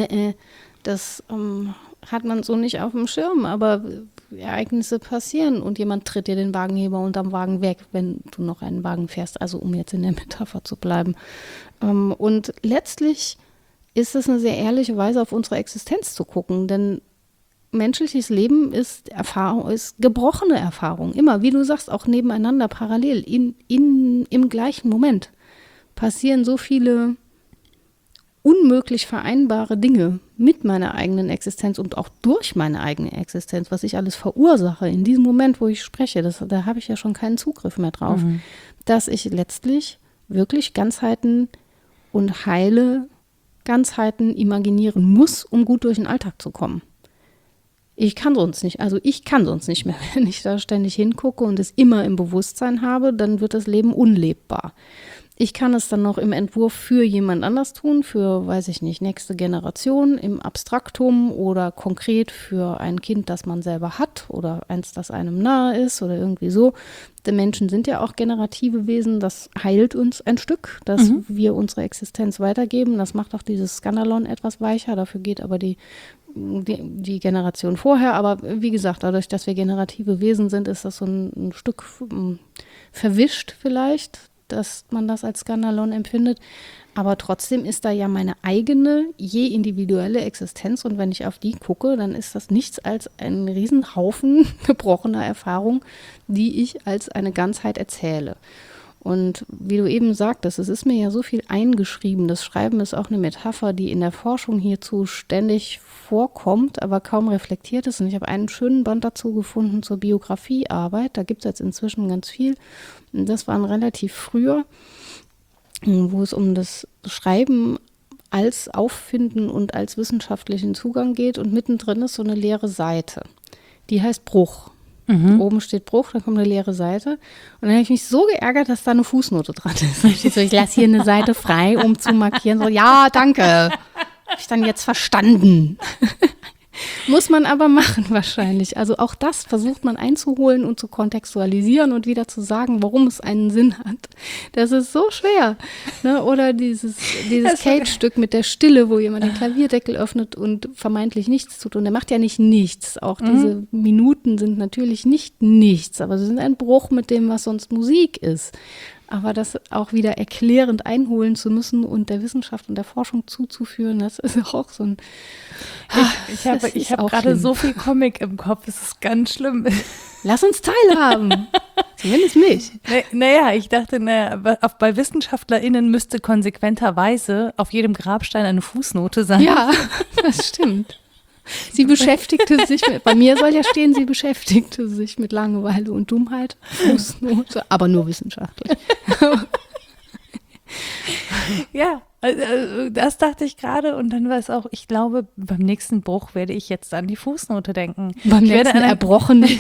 Das hat man so nicht auf dem Schirm, aber Ereignisse passieren und jemand tritt dir den Wagenheber unterm Wagen weg, wenn du noch einen Wagen fährst, also um jetzt in der Metapher zu bleiben. Und letztlich ist es eine sehr ehrliche Weise, auf unsere Existenz zu gucken, denn menschliches Leben ist Erfahrung, ist gebrochene Erfahrung, immer, wie du sagst, auch nebeneinander, parallel, im gleichen Moment passieren so viele unmöglich vereinbare Dinge mit meiner eigenen Existenz und auch durch meine eigene Existenz, was ich alles verursache in diesem Moment, wo ich spreche, da habe ich ja schon keinen Zugriff mehr drauf, dass ich letztlich wirklich Ganzheiten und heile Ganzheiten imaginieren muss, um gut durch den Alltag zu kommen. Ich kann sonst nicht mehr, wenn ich da ständig hingucke und es immer im Bewusstsein habe, dann wird das Leben unlebbar. Ich kann es dann noch im Entwurf für jemand anders tun, für, weiß ich nicht, nächste Generation, im Abstraktum oder konkret für ein Kind, das man selber hat oder eins, das einem nahe ist oder irgendwie so. Denn Menschen sind ja auch generative Wesen, das heilt uns ein Stück, dass wir unsere Existenz weitergeben. Das macht auch dieses Skandalon etwas weicher, dafür geht aber die Generation vorher. Aber wie gesagt, dadurch, dass wir generative Wesen sind, ist das so ein Stück verwischt vielleicht, dass man das als Skandalon empfindet. Aber trotzdem ist da ja meine eigene, je individuelle Existenz. Und wenn ich auf die gucke, dann ist das nichts als ein Riesenhaufen gebrochener Erfahrung, die ich als eine Ganzheit erzähle. Und wie du eben sagtest, es ist mir ja so viel eingeschrieben. Das Schreiben ist auch eine Metapher, die in der Forschung hierzu ständig vorkommt, aber kaum reflektiert ist. Und ich habe einen schönen Band dazu gefunden zur Biografiearbeit. Da gibt es jetzt inzwischen ganz viel. Das waren relativ früher. wo es um das Schreiben als Auffinden und als wissenschaftlichen Zugang geht und mittendrin ist so eine leere Seite. Die heißt Bruch. Oben steht Bruch, dann kommt eine leere Seite. Und dann habe ich mich so geärgert, dass da eine Fußnote dran ist. Da steht so, ich lasse hier eine Seite frei, um zu markieren. So, ja, danke. Habe ich dann jetzt verstanden. Muss man aber machen wahrscheinlich. Also auch das versucht man einzuholen und zu kontextualisieren und wieder zu sagen, warum es einen Sinn hat. Das ist so schwer. Ne? Oder dieses Cage-Stück mit der Stille, wo jemand den Klavierdeckel öffnet und vermeintlich nichts tut. Und er macht ja nicht nichts. Auch diese Minuten sind natürlich nicht nichts, aber sie sind ein Bruch mit dem, was sonst Musik ist. Aber das auch wieder erklärend einholen zu müssen und der Wissenschaft und der Forschung zuzuführen, das ist auch so ein... Ich habe gerade so viel Comic im Kopf, es ist ganz schlimm. Lass uns teilhaben. Zumindest mich. Naja, ich dachte, bei WissenschaftlerInnen müsste konsequenterweise auf jedem Grabstein eine Fußnote sein. Ja, das stimmt. Sie beschäftigte sich bei mir soll ja stehen, sie beschäftigte sich mit Langeweile und Dummheit. Fußnote, aber nur wissenschaftlich. Ja, das dachte ich gerade und dann war es auch, ich glaube, beim nächsten Bruch werde ich jetzt an die Fußnote denken. Beim nächsten Erbrochenen.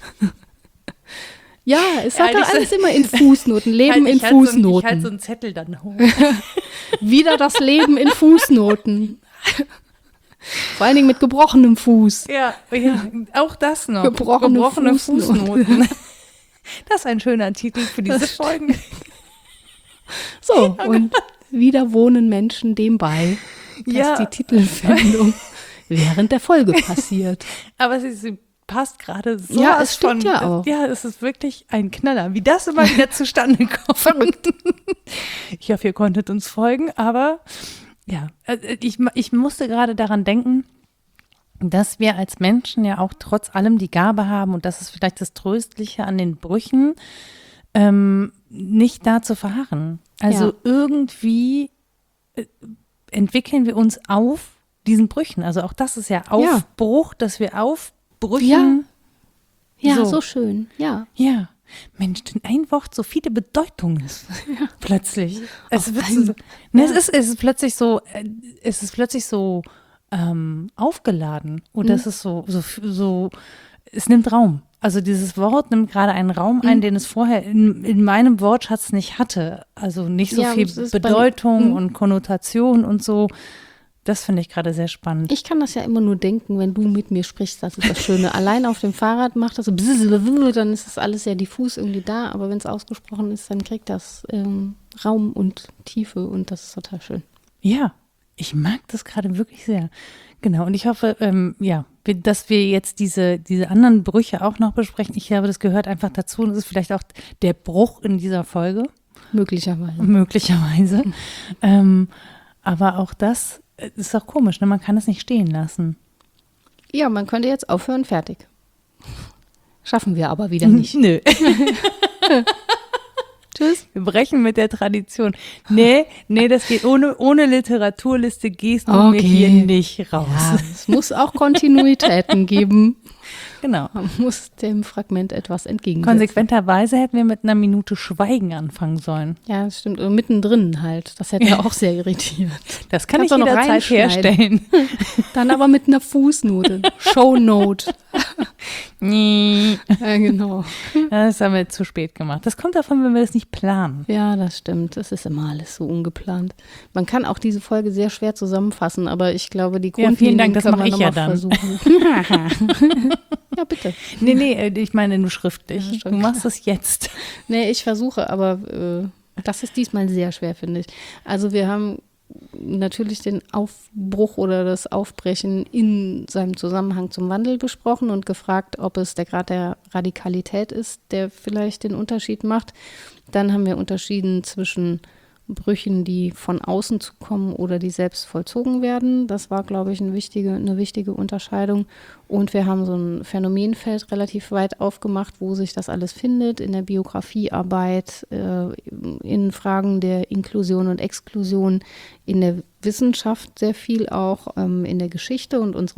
Ja, es hat doch alles immer in Fußnoten, Leben in Fußnoten. Ich halte so einen Zettel dann hoch. Wieder das Leben in Fußnoten. Vor allen Dingen mit gebrochenem Fuß. Ja, auch das noch. Gebrochene Fußnoten. Das ist ein schöner Titel für diese Folgen. So, und wieder wohnen Menschen dem bei, dass die Titelfindung während der Folge passiert. Aber sie passt gerade so. Ja, es stimmt ja auch. Ja, es ist wirklich ein Knaller, wie das immer wieder zustande kommt. Verrückt. Ich hoffe, ihr konntet uns folgen, aber ja, ich musste gerade daran denken, dass wir als Menschen ja auch trotz allem die Gabe haben, und das ist vielleicht das Tröstliche an den Brüchen, nicht da zu verharren. Also irgendwie entwickeln wir uns auf diesen Brüchen. Also auch das ist ja Aufbruch, dass wir auf Brüchen. Ja, so schön, ja. Ja. Mensch, denn ein Wort so viele Bedeutungen ist. Plötzlich. Es ist plötzlich so, aufgeladen. Oder es ist so, es nimmt Raum. Also dieses Wort nimmt gerade einen Raum ein, den es vorher in meinem Wortschatz nicht hatte. Also nicht so viel Bedeutung und Konnotation und so. Das finde ich gerade sehr spannend. Ich kann das ja immer nur denken, wenn du mit mir sprichst, das ist das Schöne. Allein auf dem Fahrrad macht das so, dann ist das alles ja diffus irgendwie da, aber wenn es ausgesprochen ist, dann kriegt das Raum und Tiefe und das ist total schön. Ja, ich mag das gerade wirklich sehr. Genau, und ich hoffe, dass wir jetzt diese anderen Brüche auch noch besprechen. Ich glaube, das gehört einfach dazu und das ist vielleicht auch der Bruch in dieser Folge. Möglicherweise. Aber auch das ist doch komisch, ne? Man kann es nicht stehen lassen. Ja, man könnte jetzt aufhören, fertig. Schaffen wir aber wieder nicht. Nö. Tschüss. Wir brechen mit der Tradition. Nee, das geht ohne Literaturliste gehst du mir hier nicht raus. Ja, es muss auch Kontinuitäten geben. Genau. Man muss dem Fragment etwas entgegensetzen. Konsequenterweise hätten wir mit einer Minute Schweigen anfangen sollen. Ja, das stimmt. Und mittendrin halt. Das hätte auch sehr irritiert. Das kann ich jederzeit herstellen. Dann aber mit einer Fußnote. Shownote. Ja, genau. Das haben wir zu spät gemacht. Das kommt davon, wenn wir das nicht planen. Ja, das stimmt. Das ist immer alles so ungeplant. Man kann auch diese Folge sehr schwer zusammenfassen, aber ich glaube, die Grundlinien vielen Dank, das mache ich ja dann. Ja, bitte. Nee, ich meine nur schriftlich. Ja, du machst es jetzt. Nee, ich versuche, aber das ist diesmal sehr schwer, finde ich. Also wir haben natürlich den Aufbruch oder das Aufbrechen in seinem Zusammenhang zum Wandel besprochen und gefragt, ob es der Grad der Radikalität ist, der vielleicht den Unterschied macht. Dann haben wir unterschieden zwischen Brüchen, die von außen zu kommen oder die selbst vollzogen werden. Das war, glaube ich, eine wichtige Unterscheidung. Und wir haben so ein Phänomenfeld relativ weit aufgemacht, wo sich das alles findet, in der Biografiearbeit, in Fragen der Inklusion und Exklusion, in der Wissenschaft sehr viel auch, in der Geschichte und unserem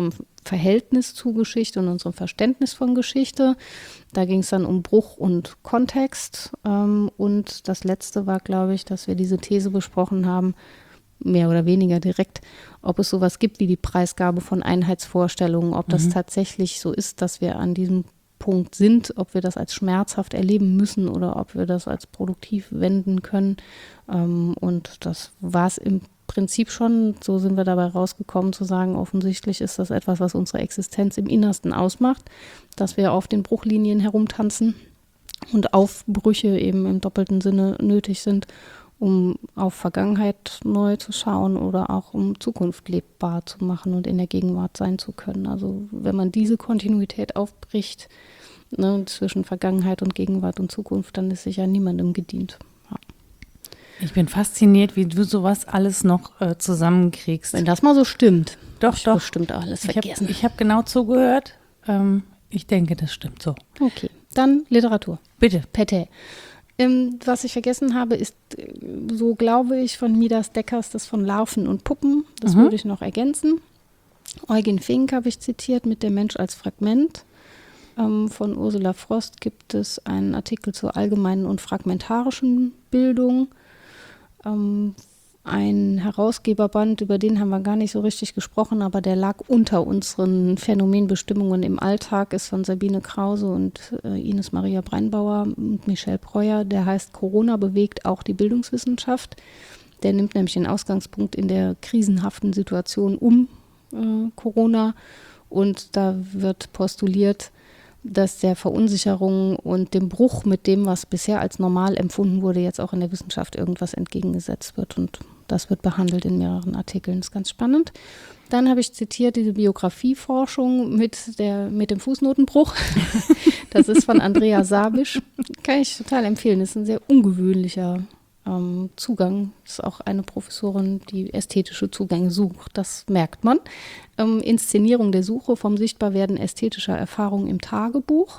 Verhältnis zu Geschichte und unserem Verständnis von Geschichte. Da ging es dann um Bruch und Kontext. Und das Letzte war, glaube ich, dass wir diese These besprochen haben, mehr oder weniger direkt, ob es sowas gibt wie die Preisgabe von Einheitsvorstellungen, ob das tatsächlich so ist, dass wir an diesem Punkt sind, ob wir das als schmerzhaft erleben müssen oder ob wir das als produktiv wenden können. Und das war es im Prinzip schon. So sind wir dabei rausgekommen zu sagen, offensichtlich ist das etwas, was unsere Existenz im Innersten ausmacht, dass wir auf den Bruchlinien herumtanzen und Aufbrüche eben im doppelten Sinne nötig sind, um auf Vergangenheit neu zu schauen oder auch um Zukunft lebbar zu machen und in der Gegenwart sein zu können. Also wenn man diese Kontinuität aufbricht, ne, zwischen Vergangenheit und Gegenwart und Zukunft, dann ist sicher niemandem gedient. Ja. Ich bin fasziniert, wie du sowas alles noch zusammenkriegst. Wenn das mal so stimmt. Doch. Bestimmt alles vergessen. Ich hab genau zugehört. Ich denke, das stimmt so. Okay, dann Literatur. Bitte. Pete. Was ich vergessen habe, ist, so glaube ich, von Midas Deckers, das von Larven und Puppen. Das würde ich noch ergänzen. Eugen Fink habe ich zitiert mit Der Mensch als Fragment. Von Ursula Frost gibt es einen Artikel zur allgemeinen und fragmentarischen Bildung. Ein Herausgeberband, über den haben wir gar nicht so richtig gesprochen, aber der lag unter unseren Phänomenbestimmungen im Alltag, ist von Sabine Krause und Ines Maria Breinbauer und Michelle Breuer. Der heißt Corona bewegt auch die Bildungswissenschaft. Der nimmt nämlich den Ausgangspunkt in der krisenhaften Situation um Corona und da wird postuliert, dass der Verunsicherung und dem Bruch mit dem, was bisher als normal empfunden wurde, jetzt auch in der Wissenschaft irgendwas entgegengesetzt wird. Und das wird behandelt in mehreren Artikeln. Das ist ganz spannend. Dann habe ich zitiert diese Biografieforschung mit dem Fußnotenbruch. Das ist von Andrea Sabisch. Kann ich total empfehlen. Das ist ein sehr ungewöhnlicher Zugang. Das ist auch eine Professorin, die ästhetische Zugänge sucht. Das merkt man. Inszenierung der Suche vom Sichtbarwerden ästhetischer Erfahrungen im Tagebuch.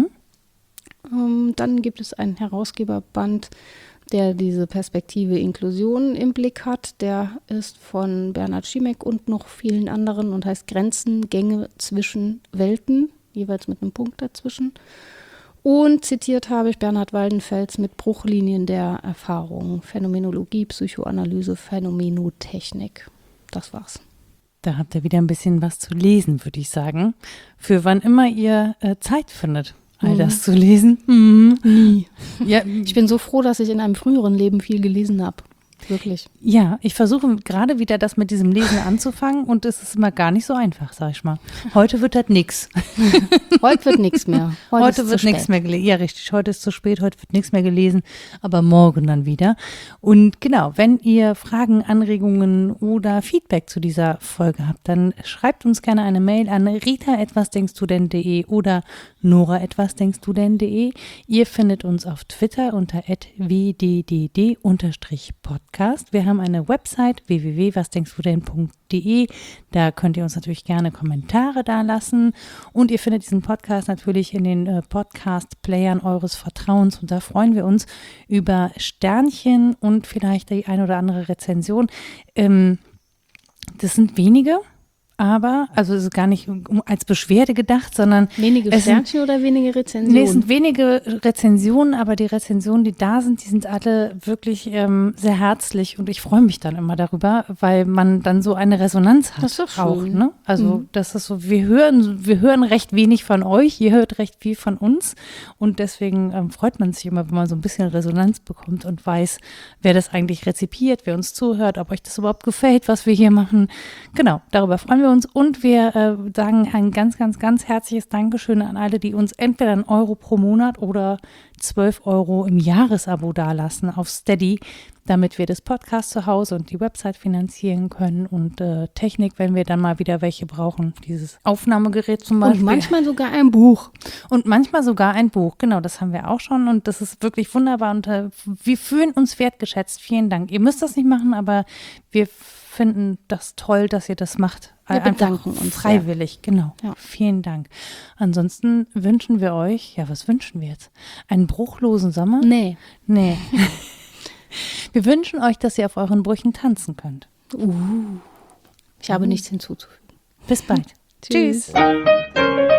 Dann gibt es einen Herausgeberband, der diese Perspektive Inklusion im Blick hat. Der ist von Bernhard Schimek und noch vielen anderen und heißt Grenzen, Gänge zwischen Welten, jeweils mit einem Punkt dazwischen. Und zitiert habe ich Bernhard Waldenfels mit Bruchlinien der Erfahrung, Phänomenologie, Psychoanalyse, Phänomenotechnik. Das war's. Da habt ihr wieder ein bisschen was zu lesen, würde ich sagen. Für wann immer ihr Zeit findet, all das zu lesen. Nie. Ja, Ich bin so froh, dass ich in einem früheren Leben viel gelesen habe. Wirklich. Ja, ich versuche gerade wieder das mit diesem Lesen anzufangen und es ist immer gar nicht so einfach, sag ich mal. Heute wird das nix. Heute wird nichts mehr. Heute wird nichts mehr gelesen. Ja, richtig. Heute ist zu spät, heute wird nichts mehr gelesen, aber morgen dann wieder. Und genau, wenn ihr Fragen, Anregungen oder Feedback zu dieser Folge habt, dann schreibt uns gerne eine Mail an rita@wasdenkstudenn.de oder nora@wasdenkstudenn.de. Ihr findet uns auf Twitter unter @wddd_podcast. Wir haben eine Website www.wasdenkstudenn.de. Da könnt ihr uns natürlich gerne Kommentare da lassen. Und ihr findet diesen Podcast natürlich in den Podcast-Playern eures Vertrauens. Und da freuen wir uns über Sternchen und vielleicht die ein oder andere Rezension. Das sind wenige. Aber, also es ist gar nicht als Beschwerde gedacht, sondern wenige Sternchen oder wenige Rezensionen? Nee, es sind wenige Rezensionen, aber die Rezensionen, die da sind, die sind alle wirklich sehr herzlich und ich freue mich dann immer darüber, weil man dann so eine Resonanz hat. Das ist doch schön. Auch, ne? Also das ist so, wir hören recht wenig von euch, ihr hört recht viel von uns und deswegen freut man sich immer, wenn man so ein bisschen Resonanz bekommt und weiß, wer das eigentlich rezipiert, wer uns zuhört, ob euch das überhaupt gefällt, was wir hier machen. Genau, darüber freuen wir uns und wir sagen ein ganz, ganz, ganz herzliches Dankeschön an alle, die uns entweder einen Euro pro Monat oder 12 Euro im Jahresabo dalassen auf Steady, damit wir das Podcast zu Hause und die Website finanzieren können und Technik, wenn wir dann mal wieder welche brauchen, dieses Aufnahmegerät zum Beispiel. Und manchmal sogar ein Buch. Und manchmal sogar ein Buch, genau, das haben wir auch schon und das ist wirklich wunderbar und wir fühlen uns wertgeschätzt. Vielen Dank. Ihr müsst das nicht machen, aber wir finden das toll, dass ihr das macht. Wir bedanken uns freiwillig, sehr. Genau. Ja. Vielen Dank. Ansonsten wünschen wir euch, ja, was wünschen wir jetzt? Einen bruchlosen Sommer? Nee. Wir wünschen euch, dass ihr auf euren Brüchen tanzen könnt. Ich habe nichts hinzuzufügen. Bis bald. Tschüss.